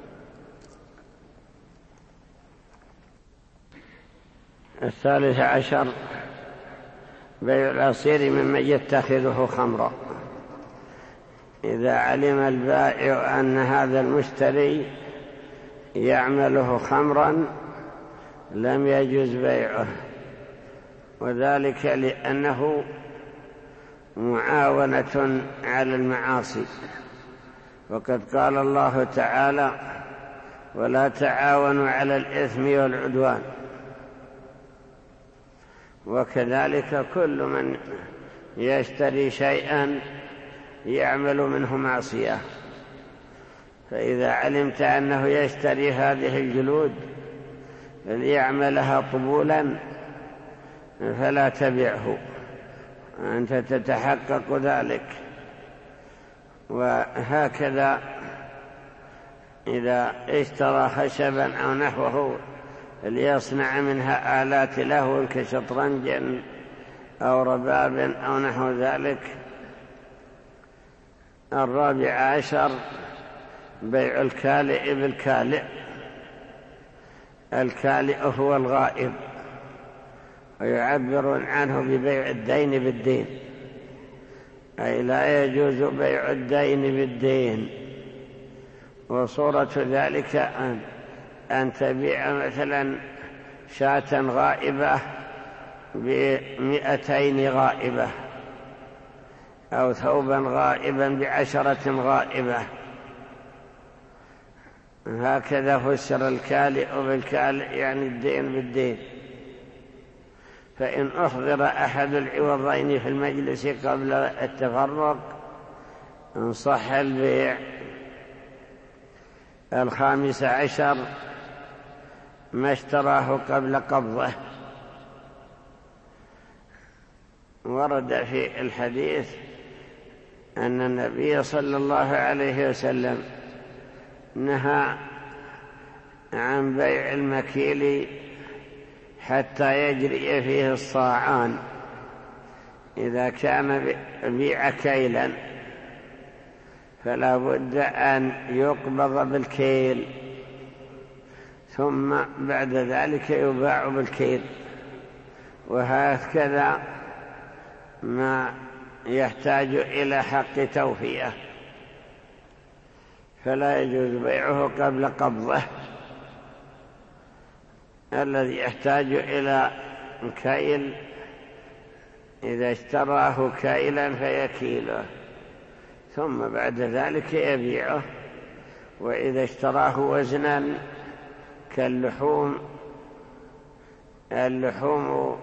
الثالث عشر بيع العصير ممن يتخذه خمرا. إذا علم البائع أن هذا المشتري يعمله خمرا لم يجوز بيعه، وذلك لأنه معاونة على المعاصي، وقد قال الله تعالى ولا تعاونوا على الإثم والعدوان. وكذلك كل من يشتري شيئا يعمل منه معصية، فإذا علمت أنه يشتري هذه الجلود ليعملها طبولا فلا تبعه، أنت تتحقق ذلك. وهكذا إذا اشترى خشبا أو نحوه ليصنع منها آلات لهو كشطرنج أو رباب أو نحو ذلك. الرابع عشر بيع الكالئ بالكالئ. الكالئ هو الغائب، ويعبر عنه ببيع الدين بالدين، أي لا يجوز بيع الدين بالدين. وصورة ذلك أن, أن تبيع مثلا شاة غائبة بمئتين غائبة، أو ثوبا غائبا بعشرة غائبة. هكذا فسر الكالئ بالكالئ، يعني الدين بالدين. فإن أحضر أحد العوضين في المجلس قبل التفرق انصح البيع. الخامس عشر ما اشتراه قبل قبضه. ورد في الحديث أن النبي صلى الله عليه وسلم نهى عن بيع المكيل حتى يجري فيه الصاعان، إذا كان بيع كيلا فلا بد أن يقبض بالكيل، ثم بعد ذلك يباع بالكيل. وهكذا ما يحتاج إلى حق توفية، فلا يجوز بيعه قبل قبضه. الذي يحتاج إلى كيل إذا اشتراه كيلا فيكيله، ثم بعد ذلك يبيعه. وإذا اشتراه وزنا كاللحوم اللحوم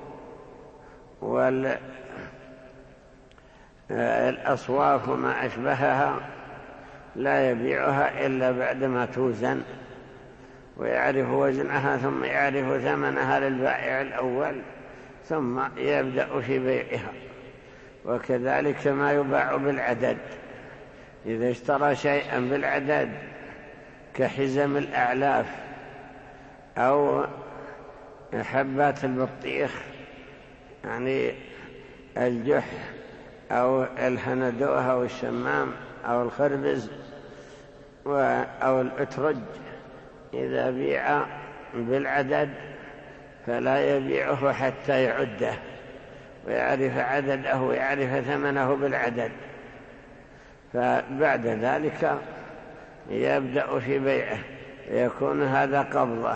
والأصواف وما أشبهها لا يبيعها إلا بعدما توزن، ويعرف وزنها ثم يعرف ثمنها للبائع الأول ثم يبدأ في بيعها. وكذلك ما يباع بالعدد، إذا اشترى شيئا بالعدد كحزم الأعلاف أو حبات البطيخ يعني الجح أو الهندوه أو الشمام أو الخربز أو الأترج، إذا بيع بالعدد فلا يبيعه حتى يعده ويعرف عدده ويعرف ثمنه بالعدد، فبعد ذلك يبدأ في بيعه يكون هذا قبضة.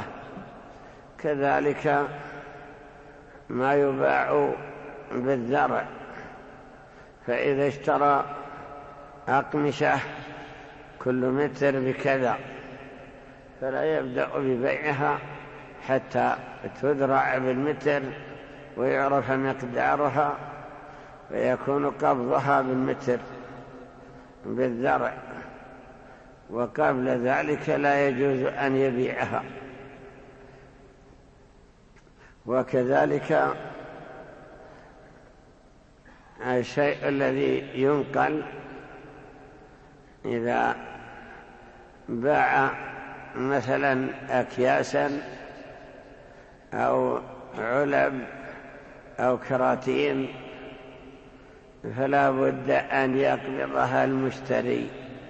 كذلك ما يباع بالزرع، فإذا اشترى أقمشة كل متر بكذا فلا يبدأ ببيعها حتى تذرع بالمتر ويعرف مقدارها فيكون قبضها بالمتر بالزرع، وقبل ذلك لا يجوز أن يبيعها. وكذلك الشيء الذي ينقل، إذا باع مثلا أكياسا أو علب أو كراتين فلا بد أن يقبضها المشتري،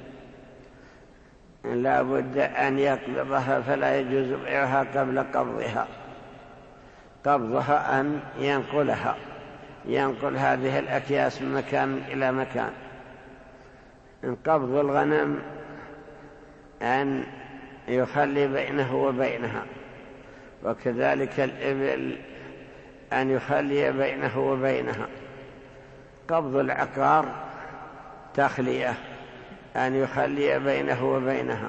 لا بد أن يقبضها، فلا يجوز بيعها قبل قبضها. قبضها أن ينقلها، ينقل هذه الأكياس من مكان إلى مكان. قبض الغنم أن يخلي بينه وبينها، وكذلك الإبل أن يخلي بينه وبينها. قبض العقار تخلية أن يخلي بينه وبينها.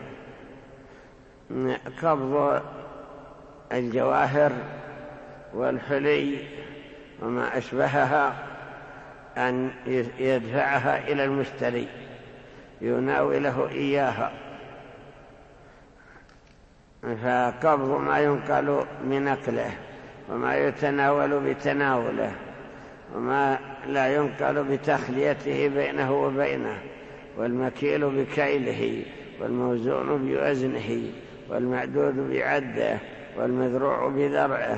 قبض الجواهر والحلي وما أشبهها أن يدفعها إلى المشتري يناوله إياها. فقبض ما ينقل بنقله وما يتناول بتناوله وما لا ينقل بتخليته بينه وبينه، والمكيل بكيله والموزون بوزنه والمعدود بعده والمذروع بذرعه.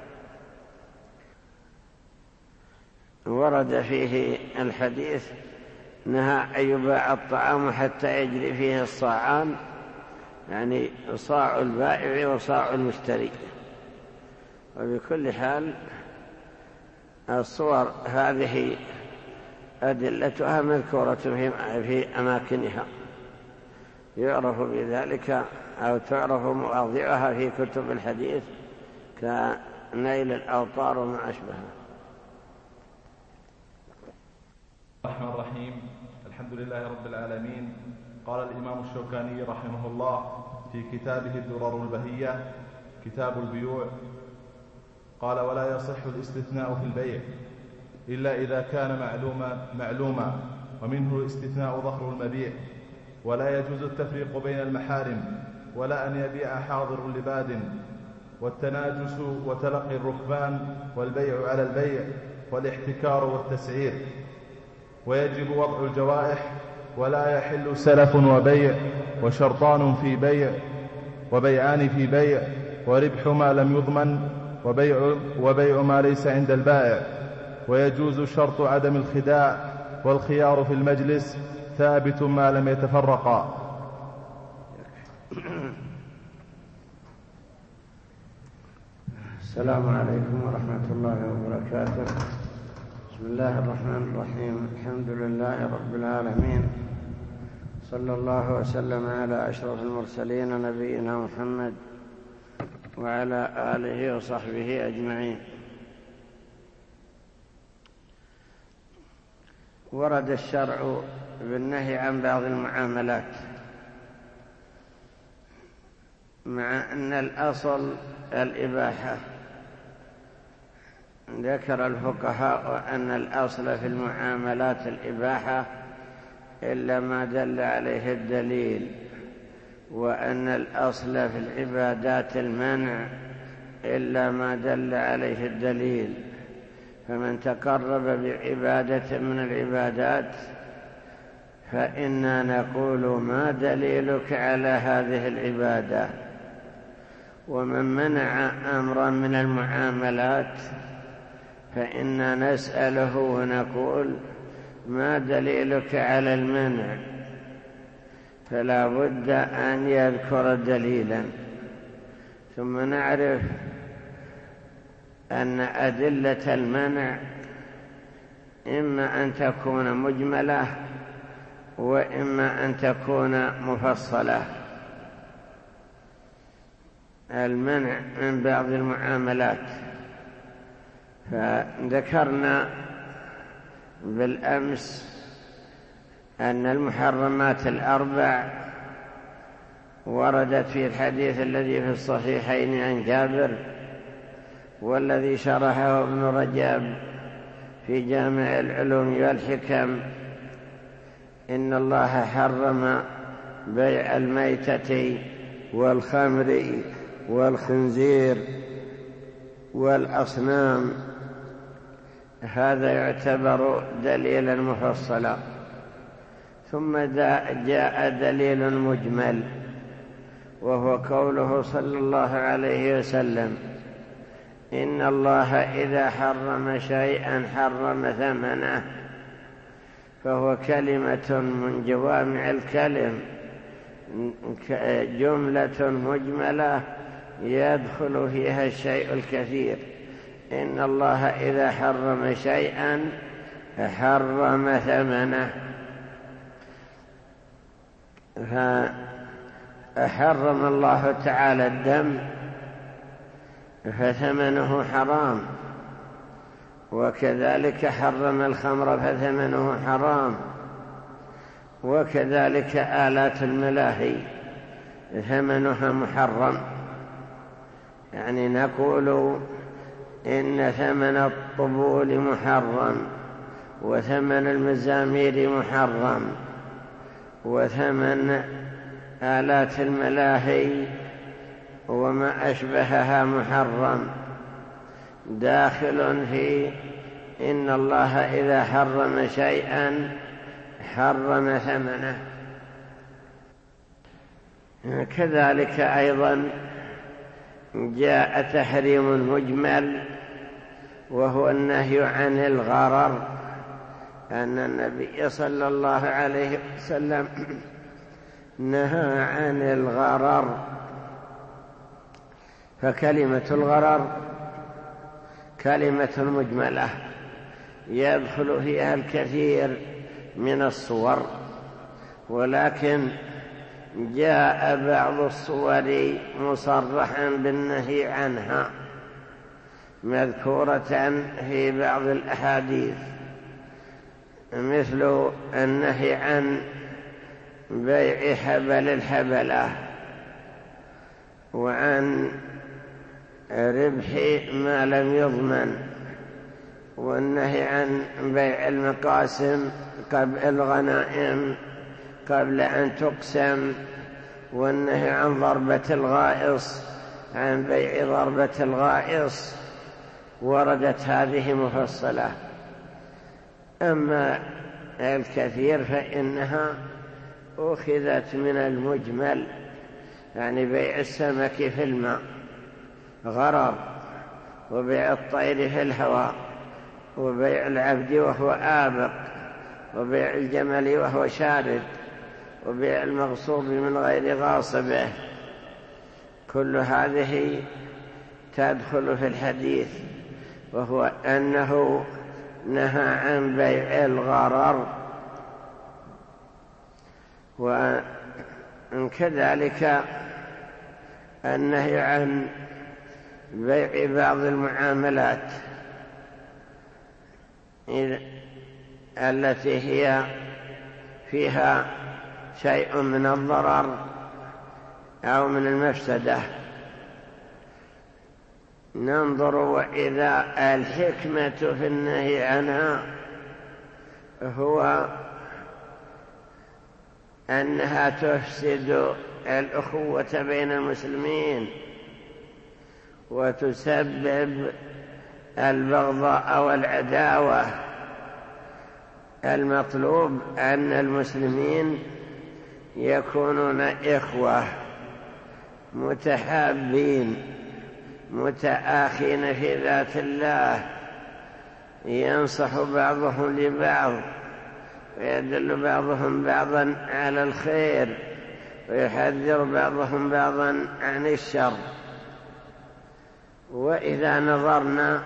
ورد فيه الحديث نهى أن يباع الطعام حتى يجري فيه الصاعان، يعني صاع البائع وصاع المشتري. وبكل حال الصور هذه أدلتها مذكورة في أماكنها يعرف بذلك أو تعرف مواضعها في كتب الحديث كنيل الأوطار وما أشبهه. الرحمن الرحيم. الحمد لله رب العالمين. قال الإمام الشوكاني رحمه الله في كتابه الدرر البهية كتاب البيوع، قال: ولا يصح الاستثناء في البيع إلا إذا كان معلوما معلوما ومنه الاستثناء ظهر المبيع، ولا يجوز التفريق بين المحارم، ولا أن يبيع حاضر لباد، والتناجس وتلقي الركبان والبيع على البيع والاحتكار والتسعير. ويجب وضع الجوائح، ولا يحل سلف وبيع وشرطان في بيع وبيعان في بيع وربح ما لم يضمن وبيع, وبيع ما ليس عند البائع. ويجوز شرط عدم الخداع، والخيار في المجلس ثابت ما لم يتفرقا. السلام عليكم ورحمة الله وبركاته. بسم الله الرحمن الرحيم. الحمد لله رب العالمين، صلى الله وسلم على أشرف المرسلين نبينا محمد وعلى آله وصحبه أجمعين. ورد الشرع بالنهي عن بعض المعاملات، مع أن الأصل الإباحة. ذكر الفقهاء أن الأصل في المعاملات الإباحة إلا ما دل عليه الدليل، وأن الأصل في العبادات المنع إلا ما دل عليه الدليل، فمن تقرب بعبادة من العبادات فإنا نقول ما دليلك على هذه العبادة، ومن منع أمرا من المعاملات فإنا نسأله ونقول ما دليلك على المنع، فلا بد أن يذكر دليلا. ثم نعرف أن أدلة المنع إما أن تكون مجملة وإما أن تكون مفصلة. المنع من بعض المعاملات، فذكرنا بالأمس أن المحرمات الأربع وردت في الحديث الذي في الصحيحين عن جابر، والذي شرحه ابن رجب في جامع العلوم والحكم: إن الله حرم بيع الميتة والخمر والخنزير والأصنام. هذا يعتبر دليلا مفصلا. ثم جاء دليل مجمل، وهو قوله صلى الله عليه وسلم: إن الله إذا حرم شيئا حرم ثمنه، فهو كلمة من جوامع الكلم، جملة مجملة يدخل فيها الشيء الكثير. إن الله إذا حرم شيئا حرم ثمنه، فحرم الله تعالى الدم فثمنه حرام، وكذلك حرم الخمر فثمنه حرام، وكذلك آلات الملاهي ثمنها محرم. يعني نقول إن ثمن الطبول محرم، وثمن المزامير محرم، وثمن آلات الملاهي وما أشبهها محرم، داخل في إن الله إذا حرم شيئا حرم ثمنه. كذلك أيضا جاء تحريم مجمل، وهو النهي عن الغرر، أن النبي صلى الله عليه وسلم نهى عن الغرر. فكلمة الغرر كلمة مجملة يدخل فيها الكثير من الصور، ولكن جاء بعض الصور مصرحا بالنهي عنها، مذكورة في بعض الأحاديث، مثل النهي عن بيع حبل الحبلة، وعن ربح ما لم يضمن، والنهي عن بيع المقاسم قبل الغنائم قبل أن تقسم، والنهي عن ضربة الغائص، عن بيع ضربة الغائص. وردت هذه مفصلة. أما الكثير فإنها أخذت من المجمل، يعني بيع السمك في الماء غرر، وبيع الطير في الهواء، وبيع العبد وهو آبق، وبيع الجمل وهو شارد، وبيع المغصوب من غير غاصبه. كل هذه تدخل في الحديث، وهو أنه نهى عن بيع الغرر. وكذلك النهي عن بيع بعض المعاملات التي هي فيها شيء من الضرر أو من المفسدة. ننظر وإذا الحكمة في النهي عنها هو أنها تفسد الأخوة بين المسلمين وتسبب البغضاء والعداوة. المطلوب أن المسلمين يكونون إخوة متحابين متآخين في ذات الله، ينصح بعضهم لبعض ويدل بعضهم بعضا على الخير ويحذر بعضهم بعضا عن الشر. وإذا نظرنا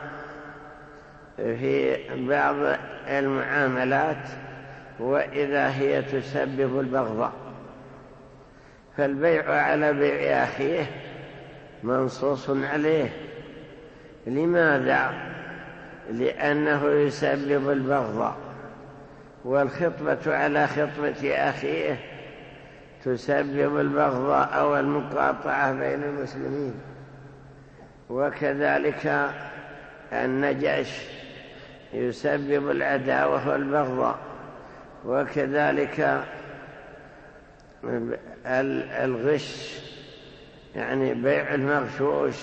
في بعض المعاملات وإذا هي تسبب البغضاء، فالبيع على بيع أخيه منصوص عليه. لماذا؟ لأنه يسبب البغضاء، والخطبة على خطبة أخيه تسبب البغضاء والمقاطعة بين المسلمين. وكذلك النجش يسبب العداوة والبغضاء، وكذلك الغش يعني بيع المغشوش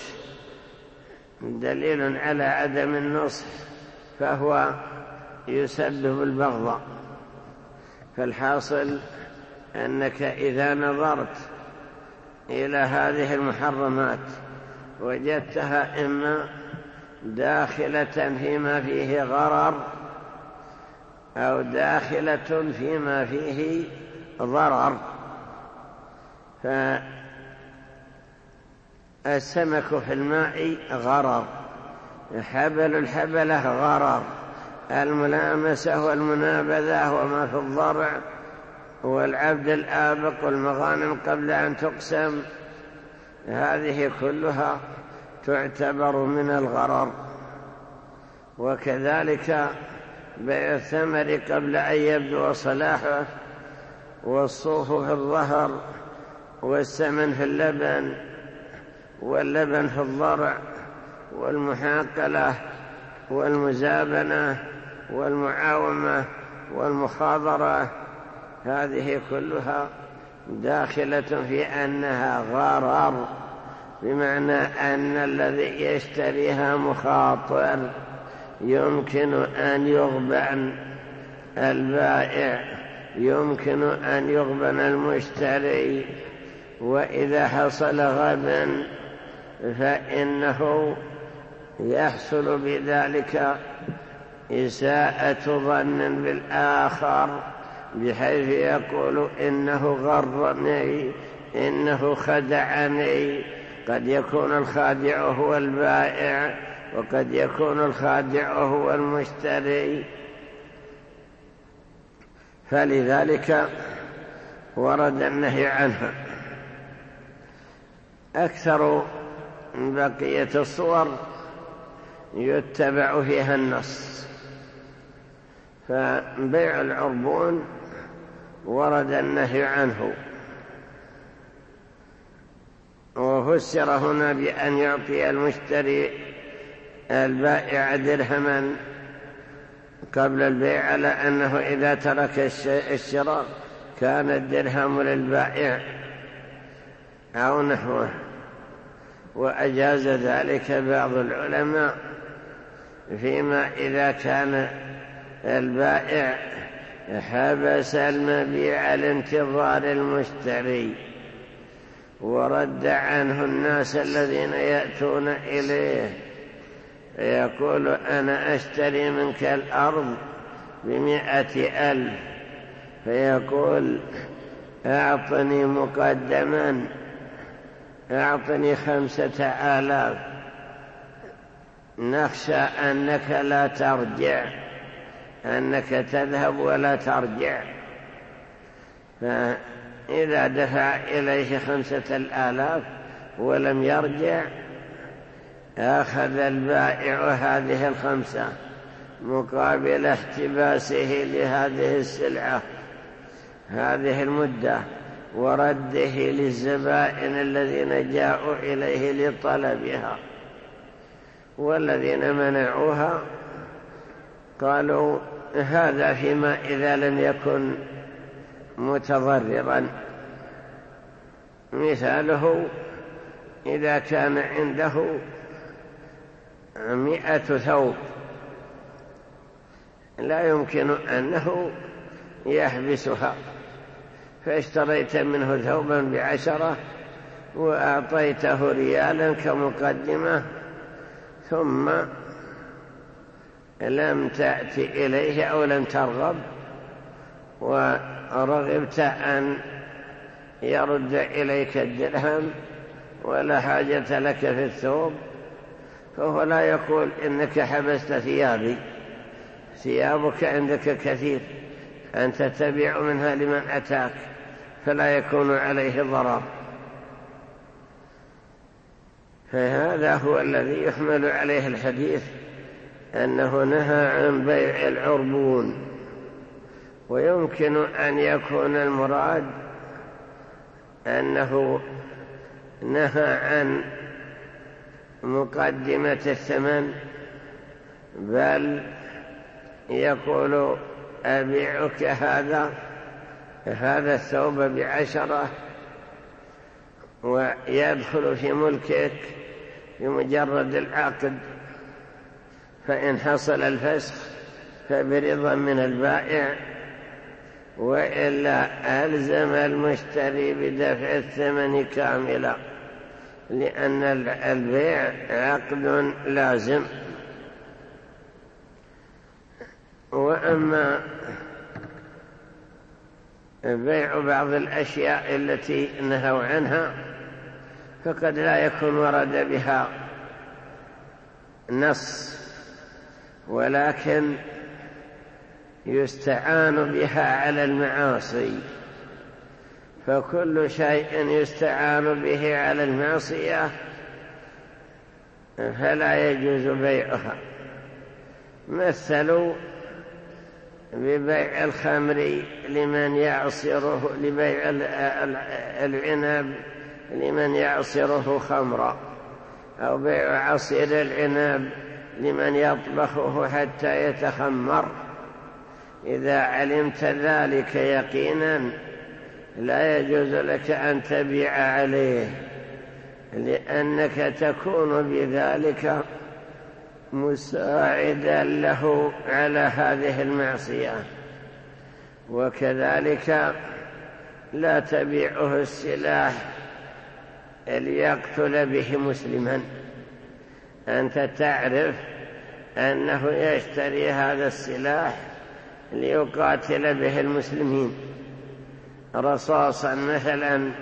دليل على عدم النصح، فهو يسبب البغضاء. فالحاصل أنك إذا نظرت إلى هذه المحرمات وجدتها إما داخلة فيما فيه غرر أو داخلة فيما فيه ضرر. فالسمك في الماء غرر، حبل الحبلة غرر، الملامسة والمنابذة وما في الضرع والعبد الآبق والمغانم قبل أن تقسم، هذه كلها تعتبر من الغرر. وكذلك بيع الثمر قبل أن يبدو صلاحه، والصوف في الظهر، والسمن في اللبن، واللبن في الضرع، والمحاقلة والمزابنة والمعاومة والمخاضرة، هذه كلها داخلة في أنها غرر، بمعنى أن الذي يشتريها مخاطر، يمكن أن يغبن البائع، يمكن أن يغبن المشتري، وإذا حصل غبن فإنه يحصل بذلك إساءة ظن بالآخر، بحيث يقول إنه غرني، إنه خدعني. قد يكون الخادع هو البائع، وقد يكون الخادع هو المشتري. فلذلك ورد النهي عنها. أكثر بقية الصور يتبع فيها النص. فبيع العربون ورد النهي عنه، وفسر هنا بأن يعطي المشتري البائع درهما قبل البيع، على أنه إذا ترك الشراء كان الدرهم للبائع أو نحوه. وأجاز ذلك بعض العلماء فيما إذا كان البائع حبس المبيع لانتظار المشتري، ورد عنه الناس الذين يأتون إليه يقول أنا أشتري منك الأرض بمئة ألف، فيقول أعطني مقدما، أعطني خمسة آلاف، نخشى أنك لا ترجع، أنك تذهب ولا ترجع. فإذا دفع إليه خمسة الآلاف ولم يرجع، أخذ البائع هذه الخمسة مقابل احتباسه لهذه السلعة هذه المدة، ورده للزبائن الذين جاءوا إليه لطلبها. والذين منعوها قالوا هذا فيما إذا لم يكن متضررا. مثاله إذا كان عنده مئة ثوب لا يمكن أنه يحبسها، فاشتريت منه ثوبا بعشرة وأعطيته ريالا كمقدمة، ثم لم تأتي إليه أو لم ترغب ورغبت أن يرد إليك الدرهم ولا حاجة لك في الثوب، فهو لا يقول إنك حبست ثيابي، ثيابك عندك كثير، أنت تبيع منها لمن أتاك، فلا يكون عليه ضرر. فهذا هو الذي يحمل عليه الحديث، أنه نهى عن بيع العربون. ويمكن أن يكون المراد أنه نهى عن مقدمة الثمن، بل يقول أبيعك هذا هذا الثوب بعشرة ويدخل في ملكك بمجرد العقد، فإن حصل الفسخ فبرضا من البائع، وإلا ألزم المشتري بدفع الثمن كاملا، لأن البيع عقد لازم. وأما بيع بعض الأشياء التي نهوا عنها فقد لا يكون ورد بها نص، ولكن يستعان بها على المعاصي، فكل شيء يستعان به على المعصية فلا يجوز بيعها. مثلوا ببيع الخمر لمن يعصره، لبيع العنب لمن يعصره خمرا، أو بيع عصير العنب لمن يطبخه حتى يتخمر. إذا علمت ذلك يقينا لا يجوز لك أن تبيع عليه، لأنك تكون بذلك مساعدا له على هذه المعصية. وكذلك لا تبيعه السلاح ليقتل به مسلما، أنت تعرف أنه يشتري هذا السلاح ليقاتل به المسلمين، رصاصا مثلا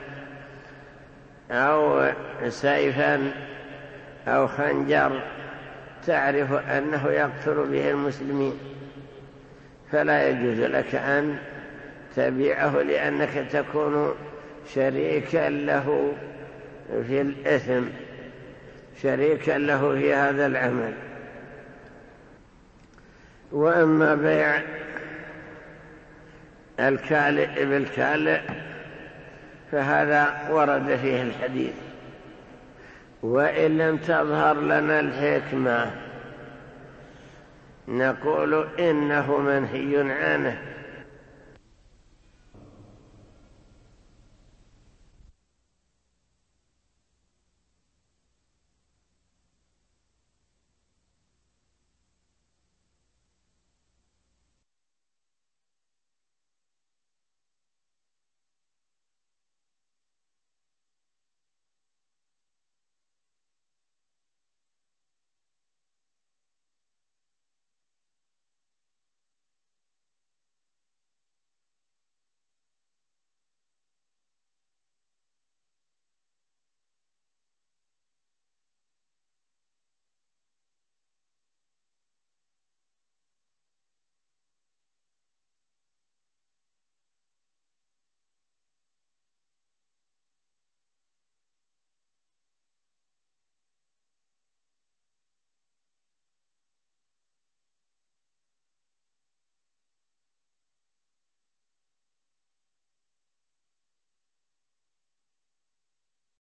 أو سيفا أو خنجر، تعرف أنه يقتل به المسلمين، فلا يجوز لك أن تبيعه، لأنك تكون شريكا له في الإثم، شريكا له في هذا العمل. وأما بيع الكالئ بالكالئ فهذا ورد فيه الحديث، وإن لم تظهر لنا الحكمة نقول إنه منهي عنه